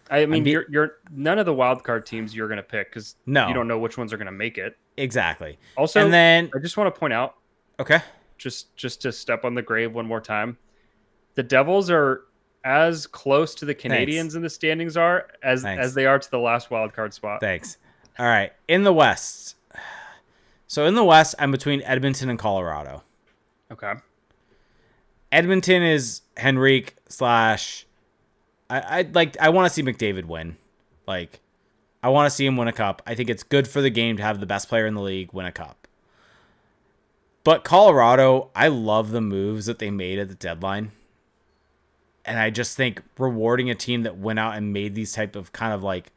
I mean, be- you're you're none of the wild card teams you're going to pick because No. you don't know which ones are going to make it. Exactly. Also, and then I just want to point out, okay, just just to step on the grave one more time, the Devils are as close to the Canadians Thanks. in the standings are as Thanks. as they are to the last wild card spot. Thanks. All right, in the West. So in the West, I'm between Edmonton and Colorado. Okay. Edmonton is Henrique slash. I I like. I want to see McDavid win. Like, I want to see him win a cup. I think it's good for the game to have the best player in the league win a cup. But Colorado, I love the moves that they made at the deadline. And I just think rewarding a team that went out and made these type of kind of like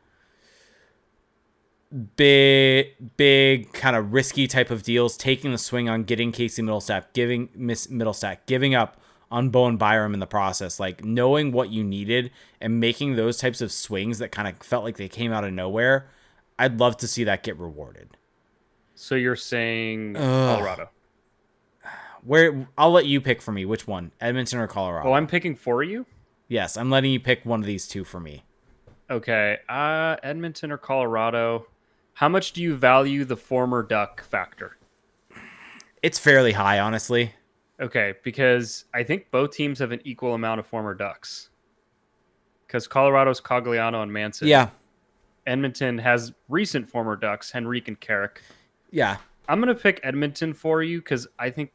big, big kind of risky type of deals, taking the swing on getting Casey Middlestat, giving Miss Middlestat, giving up on Bowen Byram in the process, like knowing what you needed and making those types of swings that kind of felt like they came out of nowhere. I'd love to see that get rewarded. So you're saying Ugh. Colorado? Where I'll let you pick for me. Which one, Edmonton or Colorado? Oh, I'm picking for you? Yes, I'm letting you pick one of these two for me. Okay. Uh, Edmonton or Colorado? How much do you value the former Duck factor? It's fairly high, honestly. Okay, because I think both teams have an equal amount of former Ducks. Because Colorado's Cogliano and Manson. Yeah. Edmonton has recent former Ducks, Henrique and Carrick. Yeah. I'm going to pick Edmonton for you because I think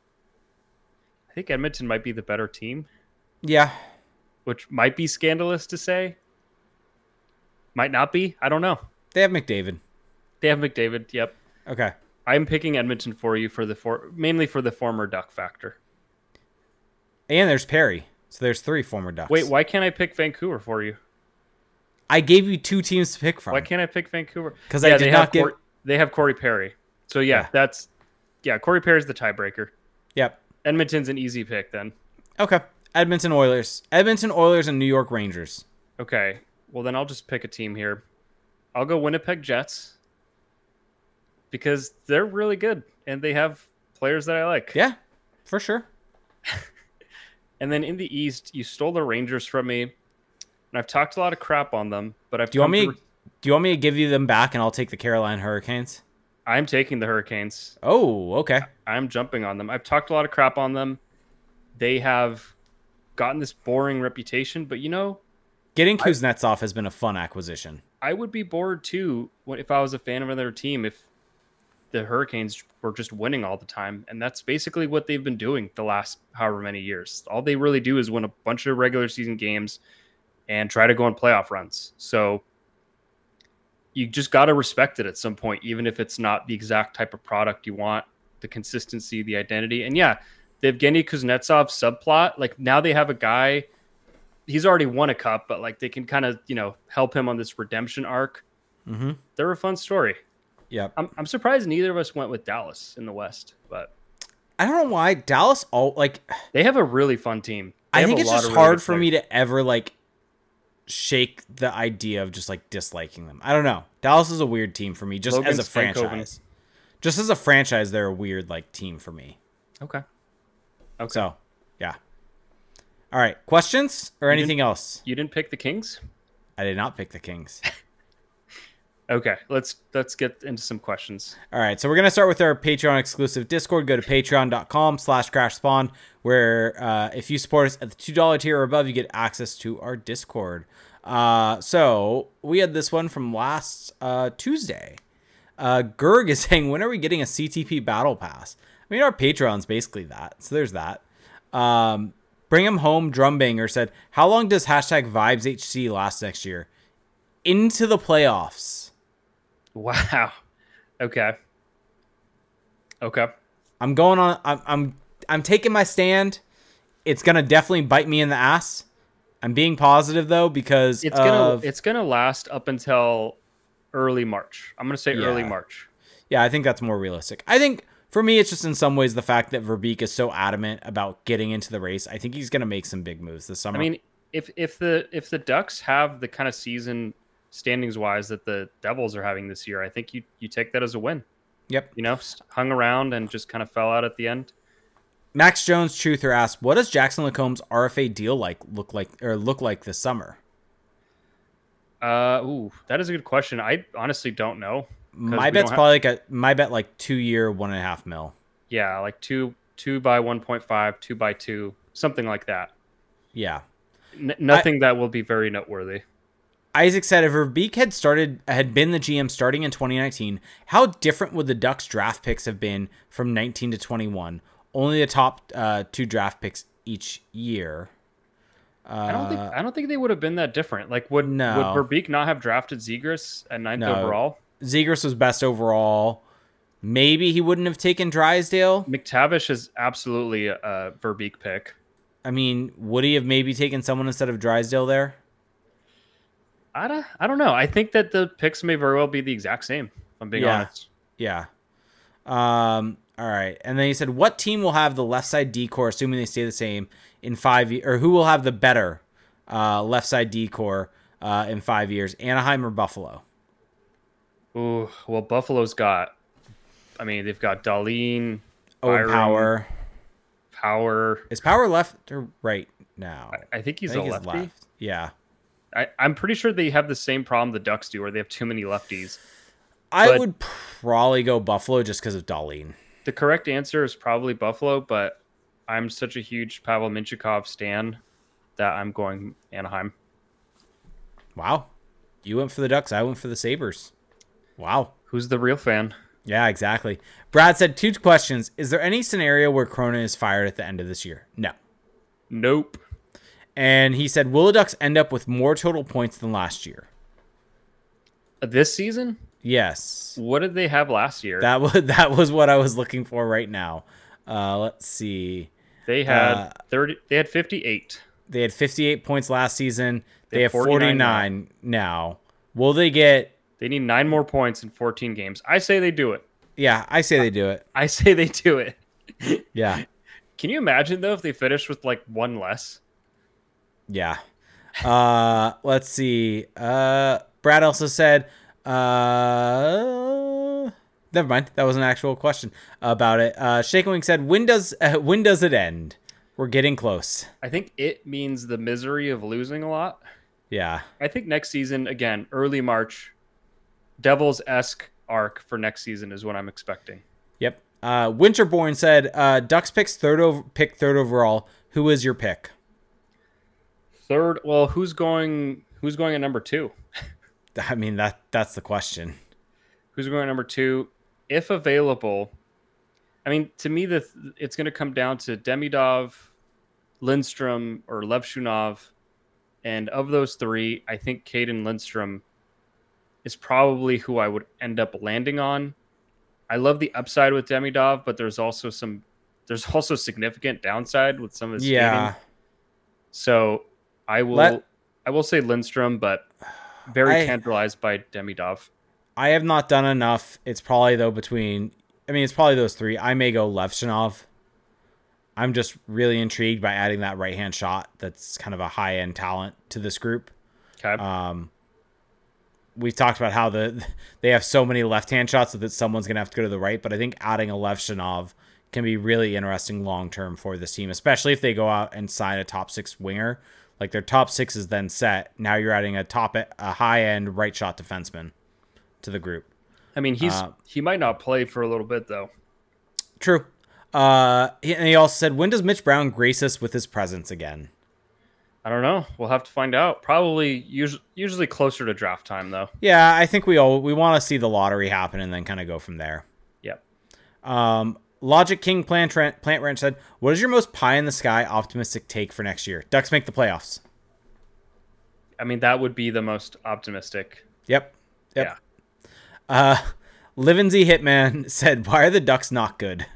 I think Edmonton might be the better team. Yeah. Which might be scandalous to say. Might not be. I don't know. They have McDavid. They have McDavid. Yep. Okay. I'm picking Edmonton for you for the for mainly for the former Duck factor. And there's Perry. So there's three former Ducks. Wait, why can't I pick Vancouver for you? I gave you two teams to pick from. Why can't I pick Vancouver? Because yeah, I did they not have give. Cor- they have Corey Perry. So yeah, Yeah. that's yeah. Corey Perry's the tiebreaker. Yep. Edmonton's an easy pick then. Okay. Edmonton Oilers. Edmonton Oilers and New York Rangers. Okay. Well, then I'll just pick a team here. I'll go Winnipeg Jets because they're really good and they have players that I like. Yeah, for sure. And then in the East, you stole the Rangers from me, and I've talked a lot of crap on them. But I've Do you want me? to... To, do you want me to give you them back, and I'll take the Carolina Hurricanes? I'm taking the Hurricanes. Oh, okay. I'm jumping on them. I've talked a lot of crap on them. They have gotten this boring reputation, but you know, getting Kuznetsov has been a fun acquisition. I would be bored too if I was a fan of another team if the Hurricanes were just winning all the time. And that's basically what they've been doing the last however many years. All they really do is win a bunch of regular season games and try to go on playoff runs. So you just got to respect it at some point, even if it's not the exact type of product you want, the consistency, the identity. And yeah, the Evgeny Kuznetsov subplot, like now they have a guy, he's already won a cup, but like they can kind of, you know, help him on this redemption arc. Mm-hmm. They're a fun story. Yep. I'm I'm surprised neither of us went with Dallas in the West, but I don't know why Dallas all like they have a really fun team. They I think it's just really hard for players. me to ever like shake the idea of just like disliking them. I don't know. Dallas is a weird team for me just Logan as a Stankoven. franchise. Just as a franchise, they're a weird like team for me. Okay. Okay. So, yeah. All right. Questions or You anything else? You didn't pick the Kings? I did not pick the Kings. Okay, let's let's get into some questions. All right, so we're going to start with our Patreon exclusive Discord. Go to patreon.com slash crash spawn, where uh, if you support us at the two dollars tier or above, you get access to our Discord. Uh, so we had this one from last uh, Tuesday. Uh, Gerg is saying, when are we getting a C T P battle pass? I mean, our Patreon's basically that, so there's that. Um, Bring 'em home Drumbanger said, how long does hashtag VibesHC last next year? Into the playoffs. Wow. Okay. Okay. I'm going on. I'm I'm I'm taking my stand. It's gonna definitely bite me in the ass. I'm being positive though because It's of, gonna it's gonna last up until early March. I'm gonna say Yeah. early March. yeah, I think that's more realistic. I think for me, it's just in some ways the fact that Verbeek is so adamant about getting into the race. I think he's gonna make some big moves this summer. I mean, if if the if the Ducks have the kind of season standings wise that the Devils are having this year, I think you you take that as a win. Yep. You know, hung around and just kind of fell out at the end. Max Jones Truther asked, "What does Jackson Lacomb's R F A deal like look like or look like this summer?" Uh, ooh, that is a good question. I honestly don't know. My bet's have, probably like a my bet like two year one and a half mil. Yeah, like two two by one point five, two by two, something like that. Yeah, N- nothing I, that will be very noteworthy. Isaac said if Verbeek had started had been the G M starting in twenty nineteen, how different would the Ducks draft picks have been from nineteen to twenty-one? Only the top uh, two draft picks each year. Uh, I don't think I don't think they would have been that different. Like would no. would Verbeek not have drafted Zegras at ninth no. overall? Zegras was best overall. Maybe he wouldn't have taken Drysdale. McTavish is absolutely a, a Verbeek pick. I mean, would he have maybe taken someone instead of Drysdale there? I don't, I don't know. I think that the picks may very well be the exact same, if I'm being yeah. honest. Yeah. Um. All right. And then he said, what team will have the left side D-core, assuming they stay the same, in five years? Or who will have the better uh, left side D-core uh, in five years? Anaheim or Buffalo? Ooh, well, Buffalo's got, I mean, they've got Dahlin, Oh, Byron, Power. Power. Is Power left or right now? I, I think he's I think a lefty. Left. Yeah. I, I'm pretty sure they have the same problem the Ducks do, where they have too many lefties. I but would probably go Buffalo just because of Dahlin. The correct answer is probably Buffalo, but I'm such a huge Pavel Mintyukov stan that I'm going Anaheim. Wow. You went for the Ducks. I went for the Sabres. Wow. Who's the real fan? Yeah, exactly. Brad said, two questions. Is there any scenario where Cronin is fired at the end of this year? No. Nope. And he said, will the Ducks end up with more total points than last year? This season? Yes. What did they have last year? That was that was what I was looking for right now. Uh, let's see. They had uh, thirty. They had fifty-eight. They had fifty-eight points last season. They, they have forty-nine, forty-nine now. now. Will they get? They need nine more points in fourteen games. I say they do it. Yeah, I say they do it. I say they do it. Yeah. Can you imagine though if they finished with like one less? Yeah. Uh, let's see. Uh, Brad also said. Uh, never mind. That was an actual question about it. Uh, Shake Wing said, "When does uh, when does it end? We're getting close." I think it means the misery of losing a lot. Yeah. I think next season, again, early March, Devils-esque arc for next season is what I'm expecting. Yep. Uh, Winterborn said, uh, "Ducks picks third over pick third overall. Who is your pick?" Third. Well, who's going? Who's going at number two? I mean, that that's the question. Who's going number two? If available, I mean, to me, the it's going to come down to Demidov, Lindstrom, or Levshunov. And of those three, I think Caden Lindstrom is probably who I would end up landing on. I love the upside with Demidov, but there's also some there's also significant downside with some of his yeah. skating. So I will Let, I will say Lindstrom, but very I, tantalized by Demidov. I have not done enough. It's probably, though, between... I mean, it's probably those three. I may go Levshunov. I'm just really intrigued by adding that right-hand shot that's kind of a high-end talent to this group. Okay. Um, we've talked about how the they have so many left-hand shots that someone's going to have to go to the right, but I think adding a Levshunov can be really interesting long-term for this team, especially if they go out and sign a top-six winger. Like, their top six is then set. Now you're adding a top, a high-end right shot defenseman to the group. I mean, he's uh, he might not play for a little bit though. True. Uh, and he also said, "When does Mitch Brown grace us with his presence again?" I don't know. We'll have to find out. Probably usually usually closer to draft time though. Yeah, I think we all we want to see the lottery happen and then kind of go from there. Yep. Um. Logic King Plant, Plant Ranch said, "What is your most pie in the sky optimistic take for next year? Ducks make the playoffs." I mean, that would be the most optimistic. Yep. Yep. Yeah. Uh, Livinsy Hitman said, "Why are the Ducks not good?"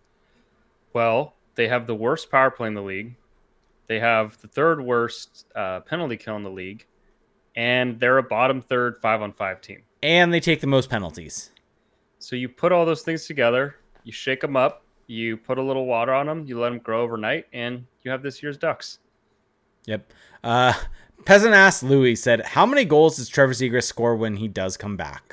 Well, they have the worst power play in the league. They have the third worst uh, penalty kill in the league, and they're a bottom third five on five team. And they take the most penalties. So you put all those things together. You shake them up, you put a little water on them, you let them grow overnight, and you have this year's Ducks. Yep. Uh, Peasant Ass Louis said, "How many goals does Trevor Zegras score when he does come back?"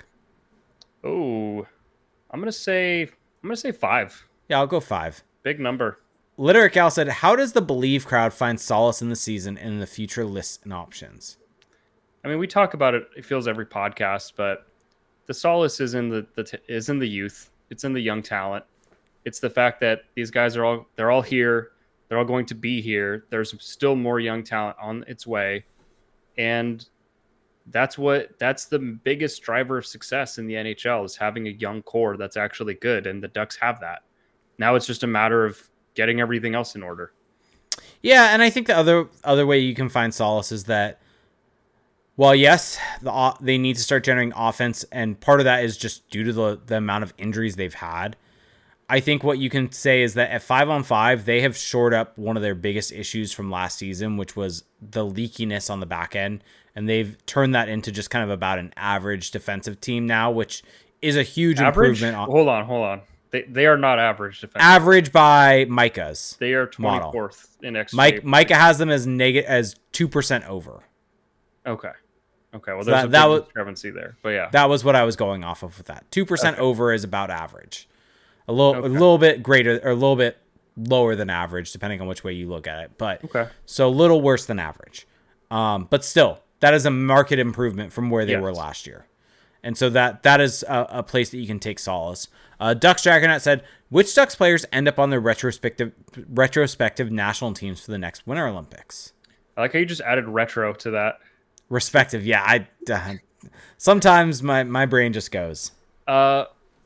Oh, I'm gonna say I'm gonna say five. Yeah, I'll go five. Big number. Literate Gal said, "How does the Believe crowd find solace in the season and in the future lists and options?" I I mean, we talk about it. It feels every podcast, but the solace is in the, the t- is in the youth. It's in the young talent. It's the fact that these guys are all they're all here. They're all going to be here. There's still more young talent on its way, and that's what that's the biggest driver of success in the N H L is having a young core that's actually good, and the Ducks have that. Now it's just a matter of getting everything else in order. Yeah, and I think the other other way you can find solace is that, well, yes, the, they need to start generating offense, and part of that is just due to the, the amount of injuries they've had. I think what you can say is that at five on five, they have shored up one of their biggest issues from last season, which was the leakiness on the back end. And they've turned that into just kind of about an average defensive team now, which is a huge average? improvement. On, hold on, hold on. They they are not average defensive. Average by Micah's. They are twenty-fourth model. In X G. Mike Micah has them as negative as two percent over. Okay. Okay. Well, so there's that, a that big was, discrepancy there, but yeah, that was what I was going off of with that. Two percent okay. over is about average. A little, okay. a little bit greater or a little bit lower than average, depending on which way you look at it. But okay. So a little worse than average. Um, but still, that is a market improvement from where they yes. were last year. And so that that is a, a place that you can take solace. Uh, Ducks Dragonet said, which Ducks players end up on their retrospective retrospective national teams for the next Winter Olympics? I like how you just added retro to that. Respective, yeah. I uh, sometimes my, my brain just goes. Uh,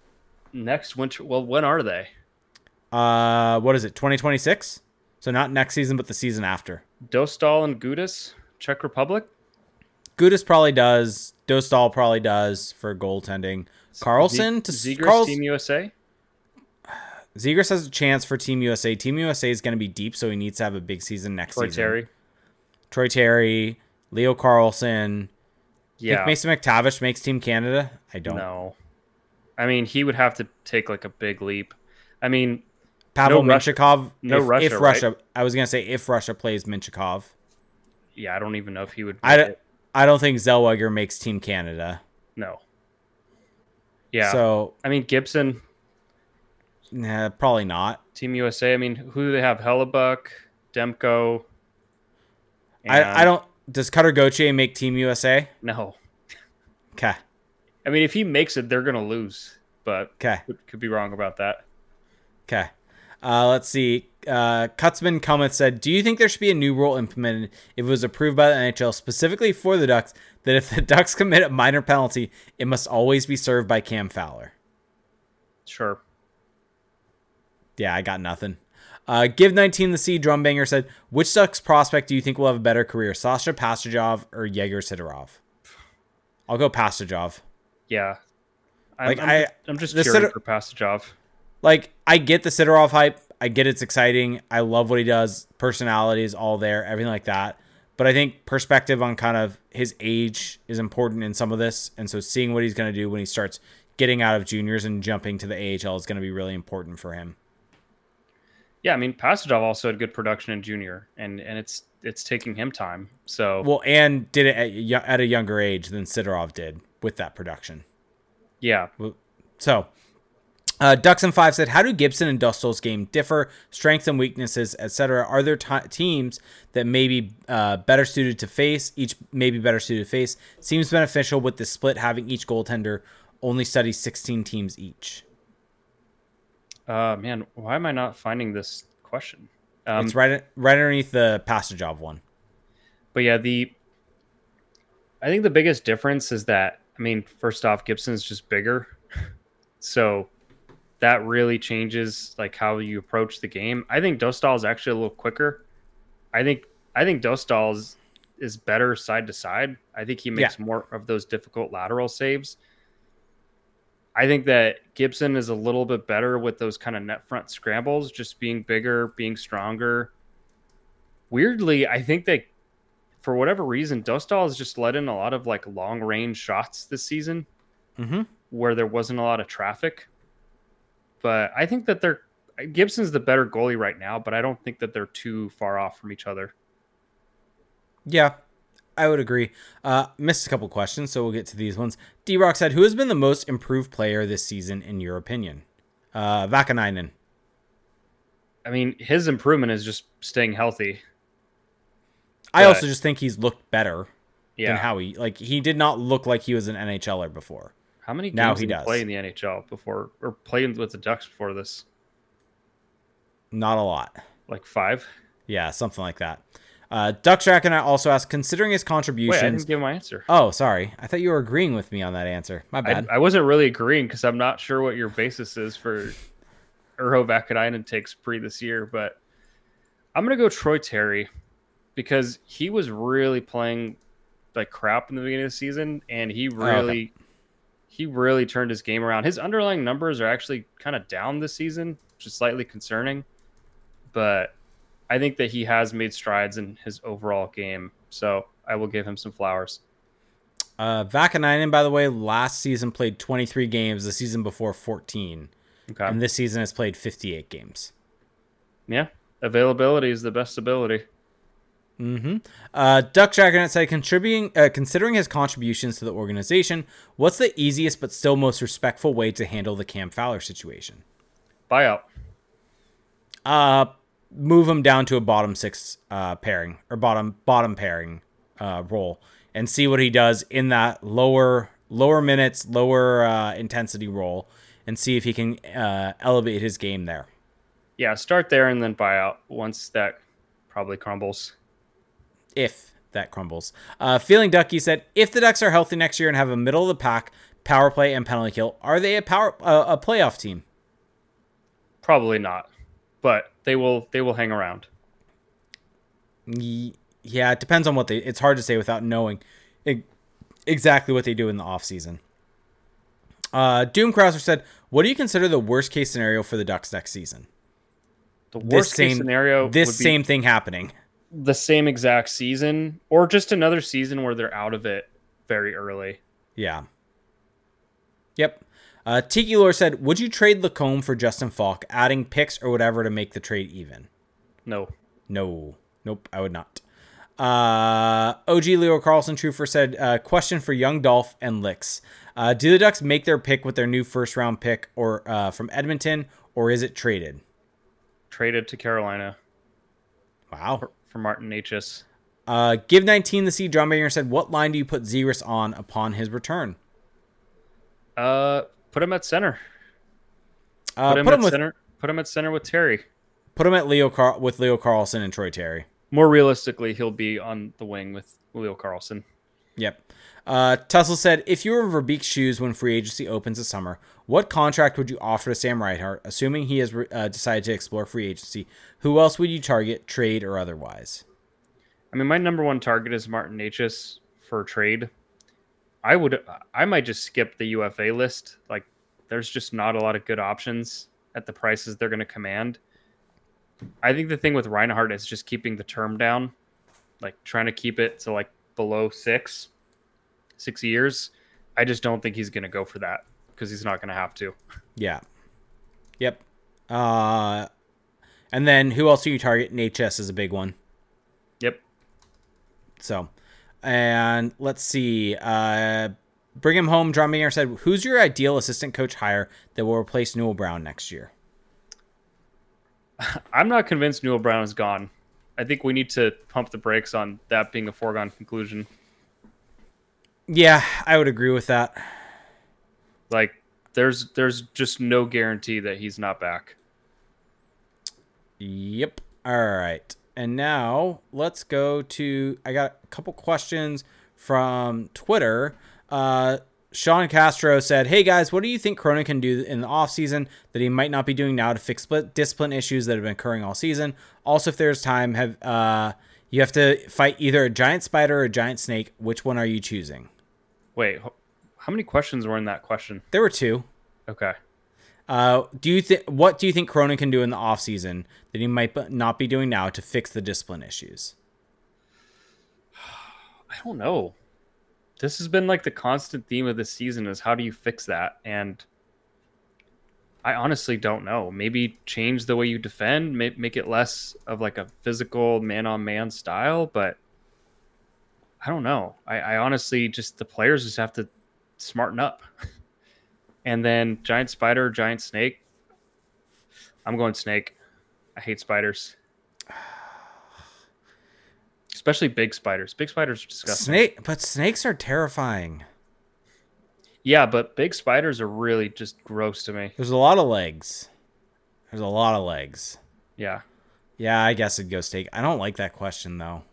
next winter. Well, when are they? Uh, what is it? twenty twenty-six. So not next season, but the season after. Dostal and Gudas, Czech Republic. Gudas probably does. Dostal probably does for goaltending. Carlson to Zegras, Carls- Team U S A. Zegras has a chance for Team U S A. Team U S A is going to be deep, so he needs to have a big season next Troy season. Terry. Troy Terry, Leo Carlson. Yeah. If Mason McTavish makes Team Canada, I don't know. I mean, he would have to take like a big leap. I mean, Pavel no Minchikov. No if, Russia. If Russia, right? I was going to say if Russia plays Minchikov. Yeah, I don't even know if he would. I don't, I don't think Zellweger makes Team Canada. No. Yeah. So I mean, Gibson. Nah, probably not. Team U S A. I mean, who do they have? Hellebuck, Demko. I I don't. Does Cutter Gauthier make Team U S A? No. Okay. I mean, if he makes it, they're gonna lose. But okay, could, could be wrong about that. Okay. Uh, let's see. Uh, Kutzman Cometh said, do you think there should be a new rule implemented if it was approved by the N H L specifically for the Ducks that if the Ducks commit a minor penalty, it must always be served by Cam Fowler? Sure. Yeah, I got nothing. Uh, Give nineteen the C Drumbanger said, which Ducks prospect do you think will have a better career, Sasha Pastujov or Yegor Sidorov? I'll go Pastujov. Yeah. I'm, like I'm, I, I'm just cheering Sidor- for Pastujov. Like, I get the Sidorov hype. I get it's exciting. I love what he does. Personality is all there, everything like that. But I think perspective on kind of his age is important in some of this. And so seeing what he's going to do when he starts getting out of juniors and jumping to the A H L is going to be really important for him. Yeah, I mean, Pastujov also had good production in junior, and, and it's it's taking him time. So well, and did it at, at a younger age than Sidorov did with that production. Yeah. So, uh, Ducks and Five said, how do Gibson and Dostal's game differ? Strengths and weaknesses, et cetera. Are there t- teams that may be uh, better suited to face? Each may be better suited to face. Seems beneficial with the split having each goaltender only study sixteen teams each. Uh, man, why am I not finding this question? Um, it's right right underneath the Pastujov one. But yeah, the I think the biggest difference is that, I mean, first off, Gibson's just bigger. So that really changes like how you approach the game. I think Dostal is actually a little quicker. I think I think Dostal is, is better side to side. I think he makes yeah. more of those difficult lateral saves. I think that Gibson is a little bit better with those kind of net front scrambles, just being bigger, being stronger. Weirdly, I think that for whatever reason, Dostal has just let in a lot of like long range shots this season mm-hmm. where there wasn't a lot of traffic. But I think that they're Gibson's the better goalie right now, but I don't think that they're too far off from each other. Yeah, I would agree. Uh, missed a couple questions, so we'll get to these ones. D-Rock said, who has been the most improved player this season, in your opinion? Uh, Vakanainen. I mean, his improvement is just staying healthy. I also just think he's looked better. Yeah. than how he like he did not look like he was an NHLer before. How many games Now he did he does. play in the N H L before, or playing with the Ducks before this? Not a lot. Like five? Yeah, something like that. Uh, Duckstrack and I also asked, considering his Wait, I contributions. didn't give my answer. Oh, sorry. I thought you were agreeing with me on that answer. My bad. I, I wasn't really agreeing because I'm not sure what your basis is for Urho Vakanainen takes pre this year, but I'm gonna go Troy Terry because he was really playing like crap in the beginning of the season, and he really, Oh, okay. he really turned his game around. His underlying numbers are actually kind of down this season, which is slightly concerning, but I think that he has made strides in his overall game, so I will give him some flowers. Uh, Vakanainen, by the way, last season played twenty-three games. The season before fourteen, Okay, and this season has played fifty-eight games. yeah, availability is the best ability. Mm-hmm. Uh, Duck Dragonet said, contributing, uh, considering his contributions to the organization, what's the easiest but still most respectful way to handle the Cam Fowler situation? Buyout. Uh, move him down to a bottom six uh, pairing or bottom bottom pairing uh, role and see what he does in that lower lower minutes, lower uh, intensity role, and see if he can uh, elevate his game there. Yeah, start there and then buy out once that probably crumbles. If that crumbles. Uh, Feeling Ducky said, if the Ducks are healthy next year and have a middle of the pack power play and penalty kill, are they a power uh, a playoff team? Probably not, but they will they will hang around. Yeah, it depends on what they. It's hard to say without knowing exactly what they do in the offseason. Uh, Doom Krauser said, what do you consider the worst case scenario for the Ducks next season? The worst this case same, scenario this would be same thing happening. the same exact season, or just another season where they're out of it very early. Yeah. Yep. Uh, Tiki Lore said, would you trade Lacombe for Justin Falk, adding picks or whatever to make the trade even? No. No. Nope, I would not. Uh, O G Leo Carlson Trufer said, uh, question for Young Dolph and Licks. Uh, do the Ducks make their pick with their new first round pick or uh, from Edmonton, or is it traded? Traded to Carolina. Wow. For, for Martin Necas. Uh, Give nineteen the C John Banger said, what line do you put Zegras on upon his return? Uh, put him at center. Uh, put him put at him with, center. Put him at center with Terry. Put him at Leo Car- with Leo Carlson and Troy Terry. More realistically, he'll be on the wing with Leo Carlson. Yep. Uh, Tussle said, if you were in Verbeek's shoes when free agency opens this summer, what contract would you offer to Sam Reinhart, assuming he has uh, decided to explore free agency? Who else would you target, trade or otherwise? I mean, my number one target is Martin Necas for trade. I would, I might just skip the U F A list. Like, there's just not a lot of good options at the prices they're going to command. I think the thing with Reinhart is just keeping the term down, like trying to keep it to like below six, six years. I just don't think he's going to go for that because he's not going to have to. Yeah. Yep. Uh, and then who else do you target? Necas is a big one. Yep. So, and let's see. Uh, Bring him home. Drumming said, who's your ideal assistant coach hire that will replace Newell Brown next year? I'm not convinced Newell Brown is gone. I think we need to pump the brakes on that being a foregone conclusion. Yeah, I would agree with that. Like, there's there's just no guarantee that he's not back. Yep. All right. And now let's go to, I got a couple questions from Twitter. Uh, Sean Castro said, hey guys, what do you think Cronin can do in the offseason that he might not be doing now to fix discipline issues that have been occurring all season? Also, if there's time, have uh, you have to fight either a giant spider or a giant snake. Which one are you choosing? Wait, how many questions were in that question? There were two. Okay. Uh, do you think what do you think Cronin can do in the offseason that he might not be doing now to fix the discipline issues? I don't know. This has been like the constant theme of this season is how do you fix that? And I honestly don't know. Maybe change the way you defend, make, make it less of like a physical man-on-man style, but I don't know. I, I honestly just, the players just have to smarten up. And then giant spider, giant snake. I'm going snake. I hate spiders. Especially big spiders. Big spiders are disgusting. Snake, but snakes are terrifying. Yeah, but big spiders are really just gross to me. There's a lot of legs. There's a lot of legs. Yeah. Yeah, I guess it'd go steak. I don't like that question, though.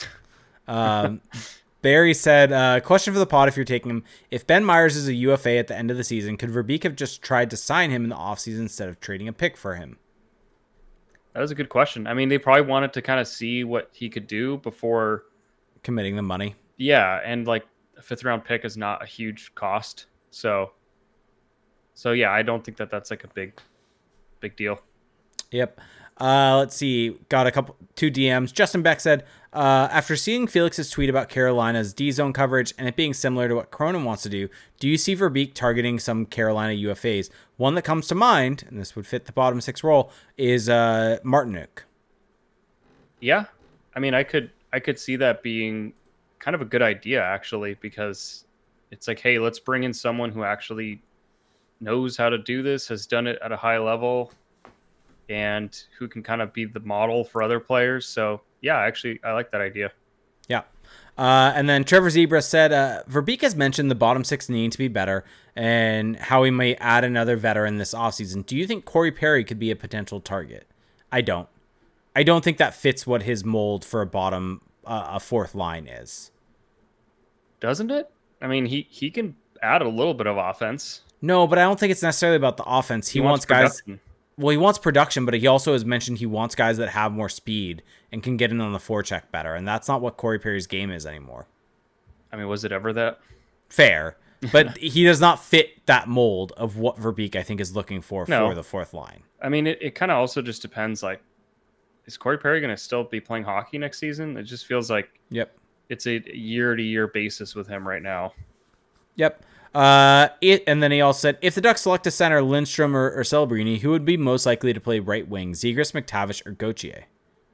Um, Barry said, uh, question for the pod if you're taking him. If Ben Myers is a U F A at the end of the season, could Verbeek have just tried to sign him in the offseason instead of trading a pick for him? That was a good question. I mean, they probably wanted to kind of see what he could do before committing the money. Yeah, and like a fifth round pick is not a huge cost. So, so yeah, I don't think that that's like a big, big deal. Yep. Uh, let's see. Got a couple, two D Ms. Justin Beck said, uh, after seeing Felix's tweet about Carolina's D-zone coverage and it being similar to what Cronin wants to do, do you see Verbeek targeting some Carolina U F As? One that comes to mind, and this would fit the bottom six role, is uh, Martinook. Yeah, I mean, I could, I could see that being kind of a good idea actually, because it's like, hey, let's bring in someone who actually knows how to do this, has done it at a high level, and who can kind of be the model for other players. So yeah, actually, I like that idea. Yeah. Uh, and then Trevor Zebra said, uh, Verbeek has mentioned the bottom six needing to be better and how he may add another veteran this offseason. Do you think Corey Perry could be a potential target? I don't. I don't think that fits what his mold for a bottom, uh, a fourth line is. Doesn't it? I mean, he, he can add a little bit of offense. No, but I don't think it's necessarily about the offense. He, he wants, wants guys... Well, he wants production, but he also has mentioned he wants guys that have more speed and can get in on the forecheck better, and that's not what Corey Perry's game is anymore. I mean, was it ever that? Fair, but he does not fit that mold of what Verbeek, I think, is looking for no. for the fourth line. I mean, it, it kind of also just depends, like, is Corey Perry going to still be playing hockey next season? It just feels like yep, it's a year-to-year basis with him right now. Yep. Uh, it and then he also said, if the Ducks select a center, Lindstrom or, or Celebrini, who would be most likely to play right wing, Zegras, McTavish, or Gauthier?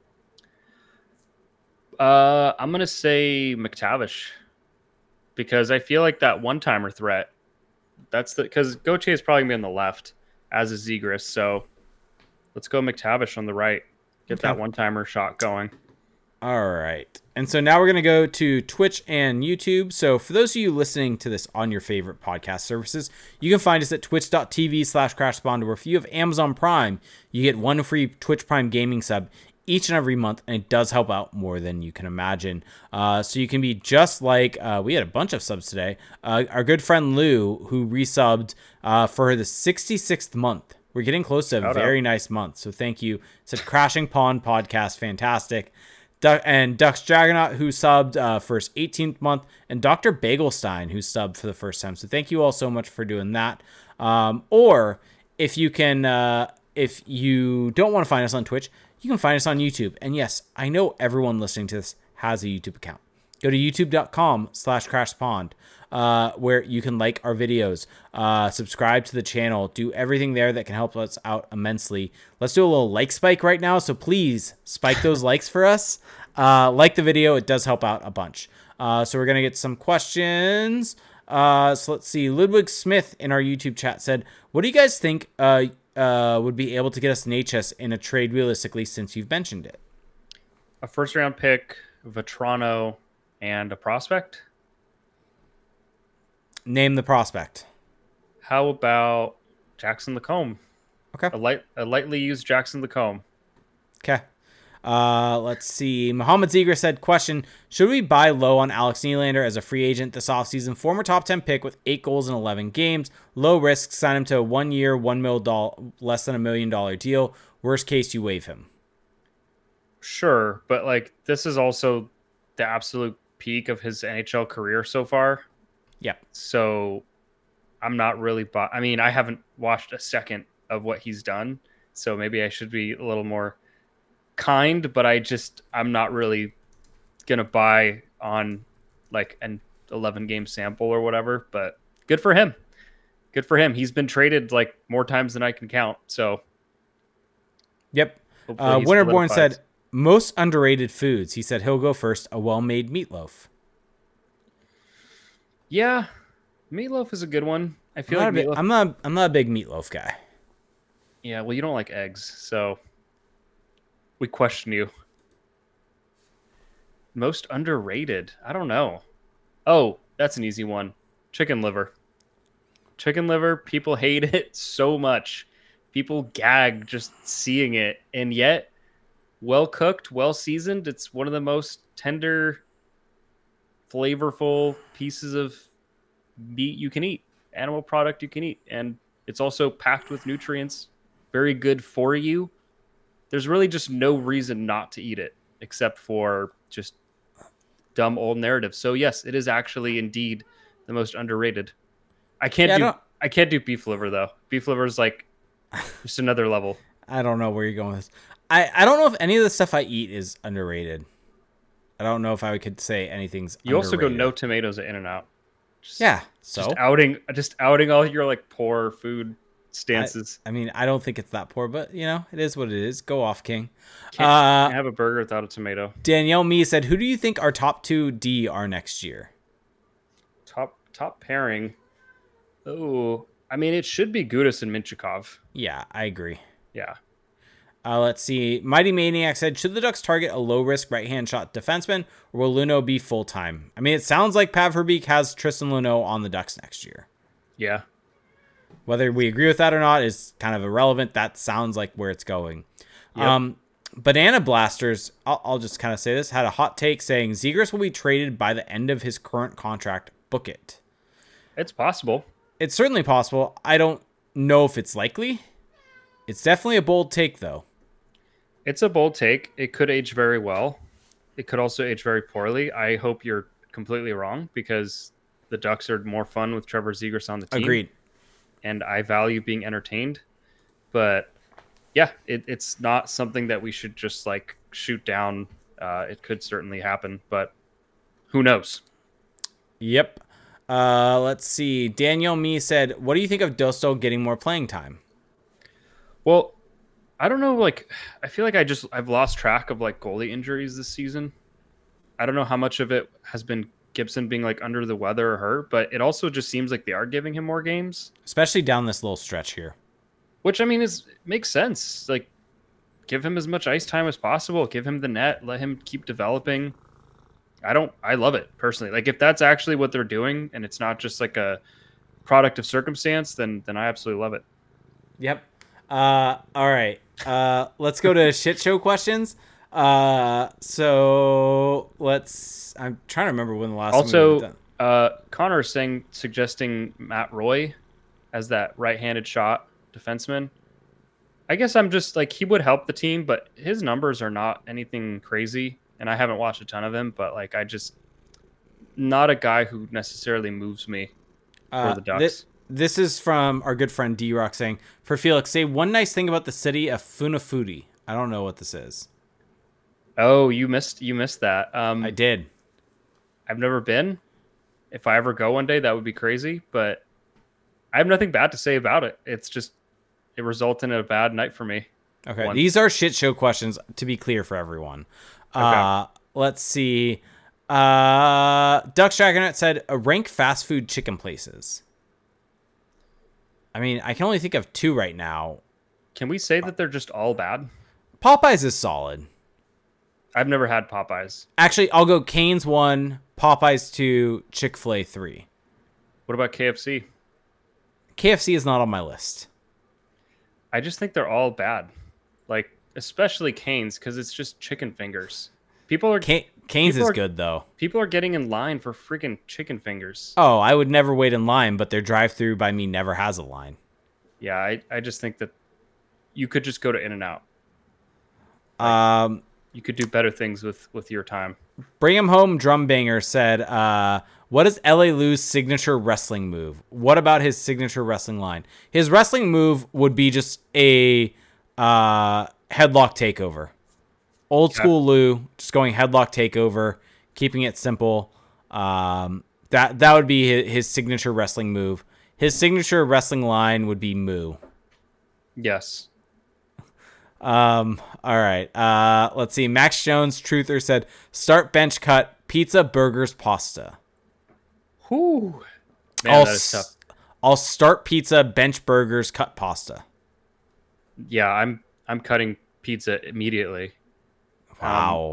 Uh, I'm gonna say McTavish because I feel like that one-timer threat. That's the because Gauthier is probably gonna be on the left as a Zegras, so let's go McTavish on the right. Get okay. that one-timer shot going. All right. And so now we're going to go to Twitch and YouTube. So for those of you listening to this on your favorite podcast services, you can find us at twitch.tv slash crashspawn, where if you have Amazon Prime, you get one free Twitch Prime gaming sub each and every month, and it does help out more than you can imagine. Uh, so you can be just like, uh, we had a bunch of subs today, uh, our good friend Lou, who resubbed uh, for the sixty-sixth month. We're getting close to a Shout very out. nice month. So thank you. Said Crashing Pond Podcast, fantastic. Duck and Ducks Jaggernaut, who subbed uh, for his eighteenth month, and Doctor Bagelstein, who subbed for the first time. So thank you all so much for doing that. Um, or if you can, uh, if you don't want to find us on Twitch, you can find us on YouTube. And yes, I know everyone listening to this has a YouTube account. Go to youtube.com slash crashpond, uh, where you can like our videos, uh, subscribe to the channel, do everything there that can help us out immensely. Let's do a little like spike right now. So please spike those likes for us. Uh, like the video. It does help out a bunch. Uh, so we're going to get some questions. Uh, so let's see. Ludwig Smith in our YouTube chat said, what do you guys think uh, uh, would be able to get us Natchez in a trade realistically, since you've mentioned it? A first round pick, Vetrano, and a prospect? Name the prospect. How about Jackson Lacombe? Okay. A light, a lightly used Jackson Lacombe. Okay. Uh, let's see. Mohamed Ziegler said, question, should we buy low on Alex Nylander as a free agent this offseason? Former top ten pick with eight goals in eleven games. Low risk, sign him to a one year, one mil doll, less than a million dollar deal. Worst case, you waive him. Sure, but like this is also the absolute peak of his N H L career so far. Yeah. So I'm not really, bu- I mean, I haven't watched a second of what he's done. So maybe I should be a little more kind, but I just, I'm not really going to buy on like an eleven game sample or whatever, but good for him. Good for him. He's been traded like more times than I can count. So. Yep. Uh, Winterborn said, most underrated foods. He said he'll go first. A well-made meatloaf. Yeah, meatloaf is a good one. I feel I'm like not meatloaf... I'm not. I'm not a big meatloaf guy. Yeah, well, you don't like eggs, so we question you. most underrated. I don't know. Oh, that's an easy one. Chicken liver. Chicken liver, people hate it so much. People gag just seeing it. And yet, well cooked, well seasoned, it's one of the most tender, flavorful pieces of meat you can eat, animal product you can eat. And it's also packed with nutrients, very good for you. There's really just no reason not to eat it, except for just dumb old narrative. So yes, it is actually indeed the most underrated. I can't yeah, do I, I can't do beef liver though. Beef liver is like just another level. I don't know where you're going with this. I, I don't know if any of the stuff I eat is underrated. I don't know if I could say anything's You underrated. also go no tomatoes at In-N-Out. Just, yeah. So just outing just outing all your like poor food stances. I, I mean, I don't think it's that poor, but you know, it is what it is. Go off, King. Can't, uh, can't have a burger without a tomato. Danielle Me said, "Who do you think our top two D are next year?" Top top pairing. Oh, I mean, it should be Gudis and Minchikov. Yeah, I agree. Yeah. Uh, let's see. Mighty Maniac said, "Should the Ducks target a low-risk right-hand shot defenseman, or will Luno be full-time?" I mean, it sounds like Pav Verbeek has Tristan Luno on the Ducks next year. Yeah. Whether we agree with that or not is kind of irrelevant. That sounds like where it's going. Yep. Um, Banana Blasters, I'll, I'll just kind of say this, had a hot take saying Zegras will be traded by the end of his current contract. Book it. It's possible. It's certainly possible. I don't know if it's likely. It's definitely a bold take, though. It's a bold take. It could age very well. It could also age very poorly. I hope you're completely wrong because the Ducks are more fun with Trevor Zegras on the team. Agreed. And I value being entertained. But yeah, it, it's not something that we should just like shoot down. Uh, it could certainly happen, but who knows? Yep. Uh, let's see. Daniel Me said, "What do you think of Dostal getting more playing time?" Well, I don't know. Like, I feel like I just I've lost track of like goalie injuries this season. I don't know how much of it has been Gibson being like under the weather or hurt, but it also just seems like they are giving him more games, especially down this little stretch here. Which I mean is makes sense. Like, give him as much ice time as possible. Give him the net. Let him keep developing. I don't. I love it personally. Like, if that's actually what they're doing, and it's not just like a product of circumstance, then then I absolutely love it. Yep. Uh, all right. Uh, let's go to shit show questions. Uh, so let's. I'm trying to remember when the last. Also, time we uh, Connor is saying suggesting Matt Roy as that right-handed shot defenseman. I guess I'm just like he would help the team, but his numbers are not anything crazy, and I haven't watched a ton of him. But like, I just not a guy who necessarily moves me for uh, the Ducks. This, this is from our good friend D-Rock saying, "For Felix, say one nice thing about the city of Funafuti." I don't know what this is. Oh, you missed you missed that. Um, I did. I've never been. If I ever go one day, that would be crazy. But I have nothing bad to say about it. It's just it resulted in a bad night for me. Okay, Once. These are shit show questions to be clear for everyone. Okay. Uh, let's see. Uh, Ducks Dragonet said, uh, rank fast food chicken places. I mean, I can only think of two right now. Can we say that they're just all bad? Popeyes is solid. I've never had Popeyes. Actually, I'll go Cane's one, Popeyes two, Chick-fil-A three. What about K F C? K F C is not on my list. I just think they're all bad. Like, especially Cane's, because it's just chicken fingers. People are... Can- Cane's people is are, good, though. People are getting in line for freaking chicken fingers. Oh, I would never wait in line, but their drive-thru by me never has a line. Yeah, I, I just think that you could just go to In-N-Out. Like, um... You could do better things with, with your time. Bring 'em Home Drumbanger said, uh, what is L A Lou's signature wrestling move? What about his signature wrestling line? His wrestling move would be just a uh, headlock takeover. Old yeah. school Lou, just going headlock takeover, keeping it simple. Um, that that would be his, his signature wrestling move. His signature wrestling line would be moo. Yes. Um. All right. Uh. Let's see. Max Jones, Truther said, "Start bench cut pizza, burgers, pasta." Whew. Man, I'll that is tough. S- I'll start pizza, bench burgers, cut pasta. Yeah, I'm I'm cutting pizza immediately. Wow. Um,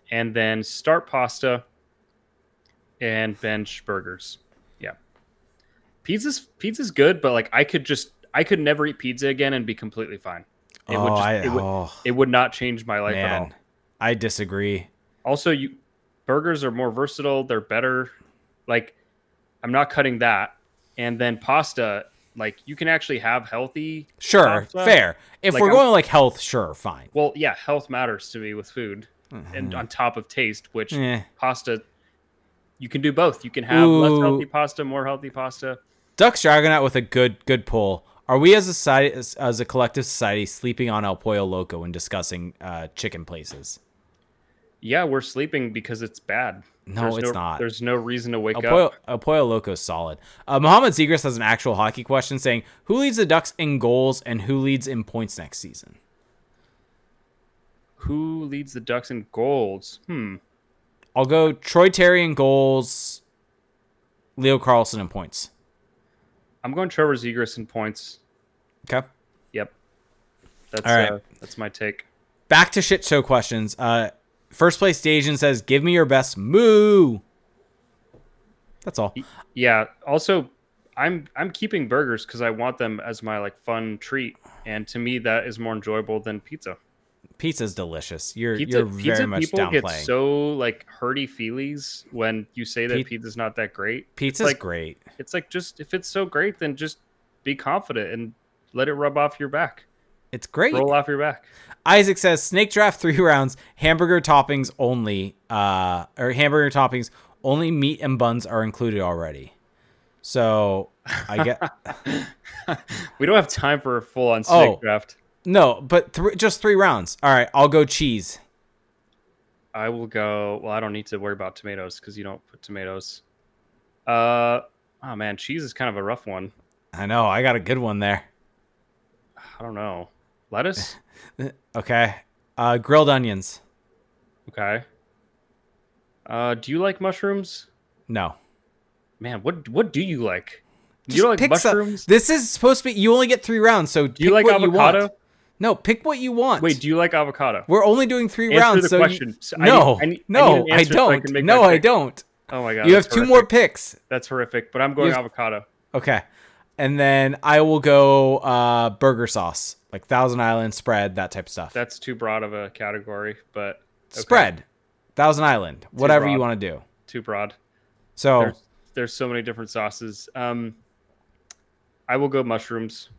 and then start pasta and bench burgers. Yeah. Pizza's pizza's good, but like I could just I could never eat pizza again and be completely fine. It oh, would just I, it would oh, it would not change my life at all. man, I disagree. Also, you burgers are more versatile, they're better. Like I'm not cutting that. And then pasta, like you can actually have healthy Sure, pasta. fair. If Like, we're I'm- going like health, sure, fine. Well, yeah, health matters to me with food. And on top of taste, which Eh. pasta you can do both. You can have less Ooh. healthy pasta, more healthy pasta. Ducks Dragonaut with a good good pull. Are we as a society, as, as a collective society sleeping on El Pollo Loco and discussing uh, chicken places? Yeah, we're sleeping because it's bad. No, There's it's not. There's no reason to wake El up. Pollo, El Pollo Loco is solid. Uh, Mohammed Zegras has an actual hockey question saying, who leads the Ducks in goals and who leads in points next season? Who leads the Ducks in goals? Hmm. I'll go Troy Terry in goals, Leo Carlson in points. I'm going Trevor Zegras in points. Okay. Yep. That's All right. uh, that's my take. Back to shit show questions. Uh, first place Asian says, give me your best moo. That's all. Yeah. Also, I'm I'm keeping burgers because I want them as my like fun treat, and to me that is more enjoyable than pizza. Pizza's delicious. You're Pizza, you're very pizza much people get downplaying. so like hurty feelies when you say that Pi- pizza's not that great. Pizza's it's like, great. It's like just if it's so great, then just be confident and let it rub off your back, It's great. roll off your back. Isaac says snake draft three rounds, hamburger toppings only, uh, or hamburger toppings only. Meat and buns are included already. So I get We don't have time for a full on snake Oh. draft. no, but th- just three rounds. All right, I'll go cheese. I will go. Well, I don't need to worry about tomatoes because you don't put tomatoes. Uh oh man, cheese is kind of a rough one. I know I got a good one there. I don't know. Lettuce. Okay, uh, grilled onions. Okay. Uh, do you like mushrooms? No. Man, what what do you like? Do Just you like pick some- mushrooms? This is supposed to be. You only get three rounds, so Do you like what You avocado? want. No, pick what you want. Wait, do you like avocado? We're only doing three Answer rounds. the so you- question. So I no, need- I need- I no, need an I, answer so I don't. can make no, my I pick. don't. Oh my god. You have that's two horrific. more picks. That's horrific, but I'm going You have- avocado. Okay, and then I will go uh, burger sauce, like Thousand Island spread, that type of stuff. That's too broad of a category, but okay. Spread, Thousand Island, whatever you broad. want to do. Too broad. So There's, there's so many different sauces. Um, I will go mushrooms.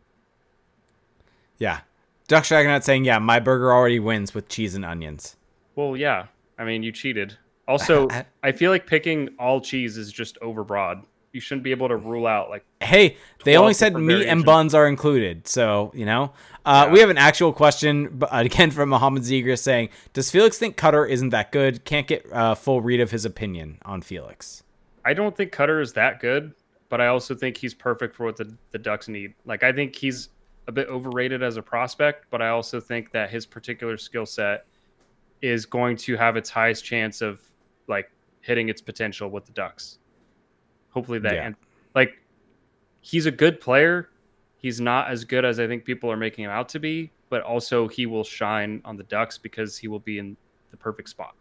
yeah, Duck Dragonaut saying, yeah, my burger already wins with cheese and onions. Well, yeah. I mean, you cheated. Also, I feel like picking all cheese is just overbroad. You shouldn't be able to rule out like Hey, they twelve only said different meat and variations. buns are included, so you know. Uh, Yeah. We have an actual question, but again from Mohammed Zegras saying, "Does Felix think Cutter isn't that good? Can't get a full read of his opinion on Felix." I don't think Cutter is that good, but I also think he's perfect for what the, the Ducks need. Like I think he's a bit overrated as a prospect, but I also think that his particular skill set is going to have its highest chance of like hitting its potential with the Ducks. Hopefully that Yeah. and like he's a good player. He's not as good as I think people are making him out to be, but also he will shine on the Ducks because he will be in the perfect spot.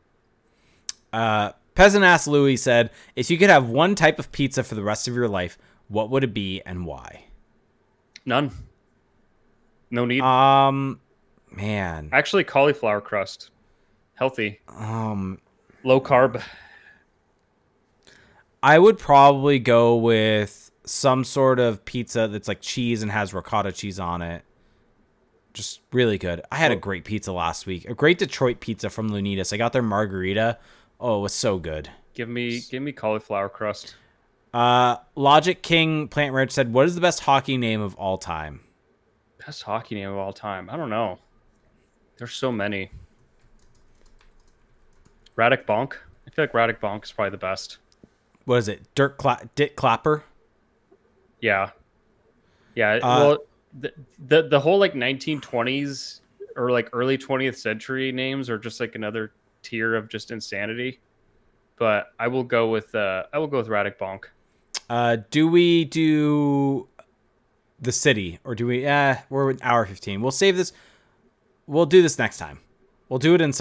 Uh, Peasant ass Louis said, "If you could have one type of pizza for the rest of your life, what would it be and why?" None. No need. Um, man, Actually, cauliflower crust. Healthy. um, Low carb. I would probably go with some sort of pizza that's like cheese and has ricotta cheese on it. Just really good. I had a great pizza last week. A great Detroit pizza from Lunitas. I got their margarita. Oh, it was so good. Give me give me cauliflower crust. Uh, Logic King Plant Rich said, "What is the best hockey name of all time?" Best hockey name of all time. I don't know. There's so many. Radek Bonk. I feel like Radek Bonk is probably the best. What is it? Dirk Cla- Dick Clapper? Yeah. Yeah. Uh, well, the, the the whole like nineteen twenties or like early twentieth century names are just like another tier of just insanity. But I will go with uh, I will go with Radek Bonk. Uh, do we do the city or do we? Uh, we're at hour fifteen. We'll save this. We'll do this next time. We'll do it in summer.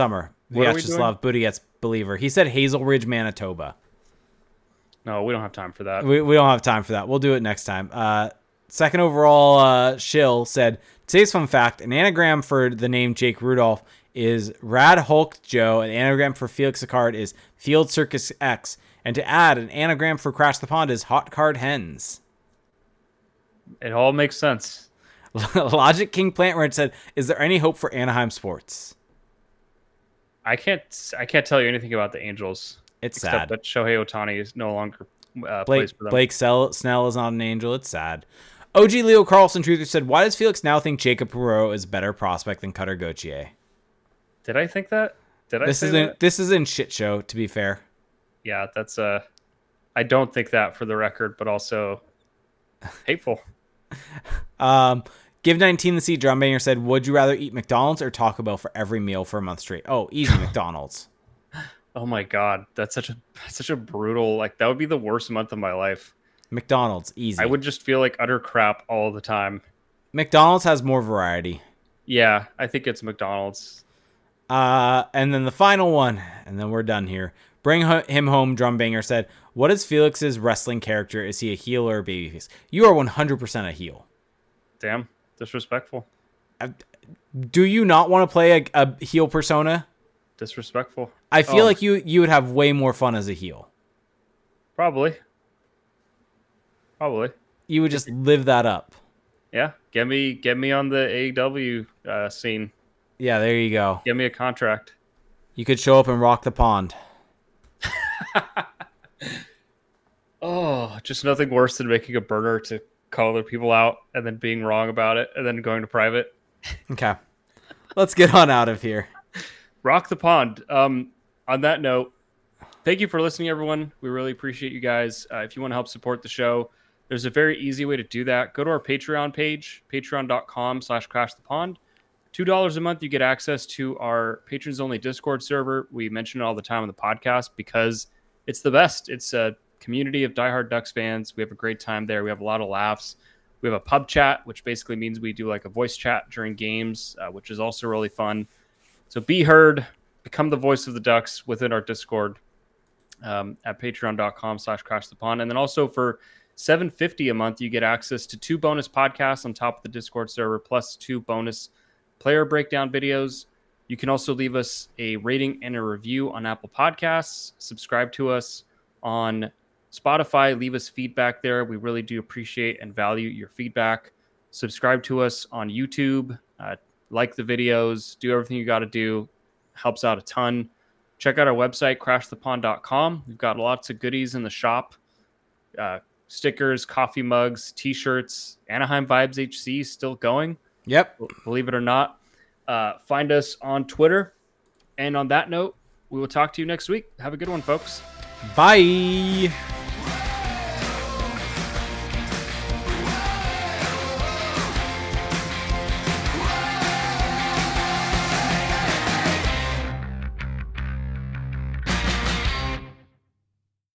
Vyacheslav Budiets believer. He said Hazel Ridge, Manitoba. No, we don't have time for that. We, we don't have time for that. We'll do it next time. Uh, second overall, uh, Shill said, today's fun fact, an anagram for the name Jake Rudolph is Rad Hulk Joe. An anagram for Felix Sicard is Field Circus X. And to add, an anagram for Crash the Pond is Hot Card Hens. It all makes sense. Logic King Plantward said, is there any hope for Anaheim sports? I can't I can't tell you anything about the Angels. It's except sad. that Shohei Ohtani is no longer uh, Blake, plays for them. Blake Snell, Snell is not an Angel. It's sad. O G Leo Carlson Truther said, why does Felix now think Jacob Perreault is a better prospect than Cutter Gauthier? Did I think that? Did I this say is in, that? This is in shit show, to be fair. Yeah, that's uh I don't think that for the record, but also hateful. Um, Give nineteen the Seed Drumbanger said, would you rather eat McDonald's or Taco Bell for every meal for a month straight? Oh, easy McDonald's. Oh my god, that's such a such a brutal, like that would be the worst month of my life. McDonald's, easy. I would just feel like utter crap all the time. McDonald's has more variety. Yeah, I think it's McDonald's. Uh, and then the final one, and then we're done here. Bring ho- him home, Drumbanger said, what is Felix's wrestling character? Is he a heel or a babyface? You are one hundred percent a heel. Damn, disrespectful. Uh, do you not want to play a, a heel persona? Disrespectful. I feel oh. like you you would have way more fun as a heel. Probably. Probably. You would just live that up. Yeah, get me get me on the A E W uh, scene. Yeah, there you go. Give me a contract. You could show up and rock the pond. Oh, just nothing worse than making a burner to call other people out and then being wrong about it and then going to private. Okay. Let's get on out of here. Rock the pond. Um, on that note, thank you for listening, everyone. We really appreciate you guys. Uh, if you want to help support the show, there's a very easy way to do that. Go to our Patreon page, patreon.com slash crash the pond. two dollars a month, you get access to our patrons-only Discord server. We mention it all the time on the podcast because it's the best. It's a community of diehard Ducks fans. We have a great time there. We have a lot of laughs. We have a pub chat, which basically means we do like a voice chat during games, uh, which is also really fun. So be heard, become the voice of the Ducks within our Discord um, at patreon.com slash crash the pond. And then also for seven dollars and fifty cents a month, you get access to two bonus podcasts on top of the Discord server, plus two bonus player breakdown videos. You can also leave us a rating and a review on Apple Podcasts. Subscribe to us on Spotify. Leave us feedback there. We really do appreciate and value your feedback. Subscribe to us on YouTube. Uh, like the videos. Do everything you got to do. Helps out a ton. Check out our website, crash the pond dot com. We've got lots of goodies in the shop. Uh, stickers, coffee mugs, T-shirts. Anaheim Vibes H C still going. Yep. Believe it or not. Uh, find us on Twitter. And on that note, we will talk to you next week. Have a good one, folks. Bye.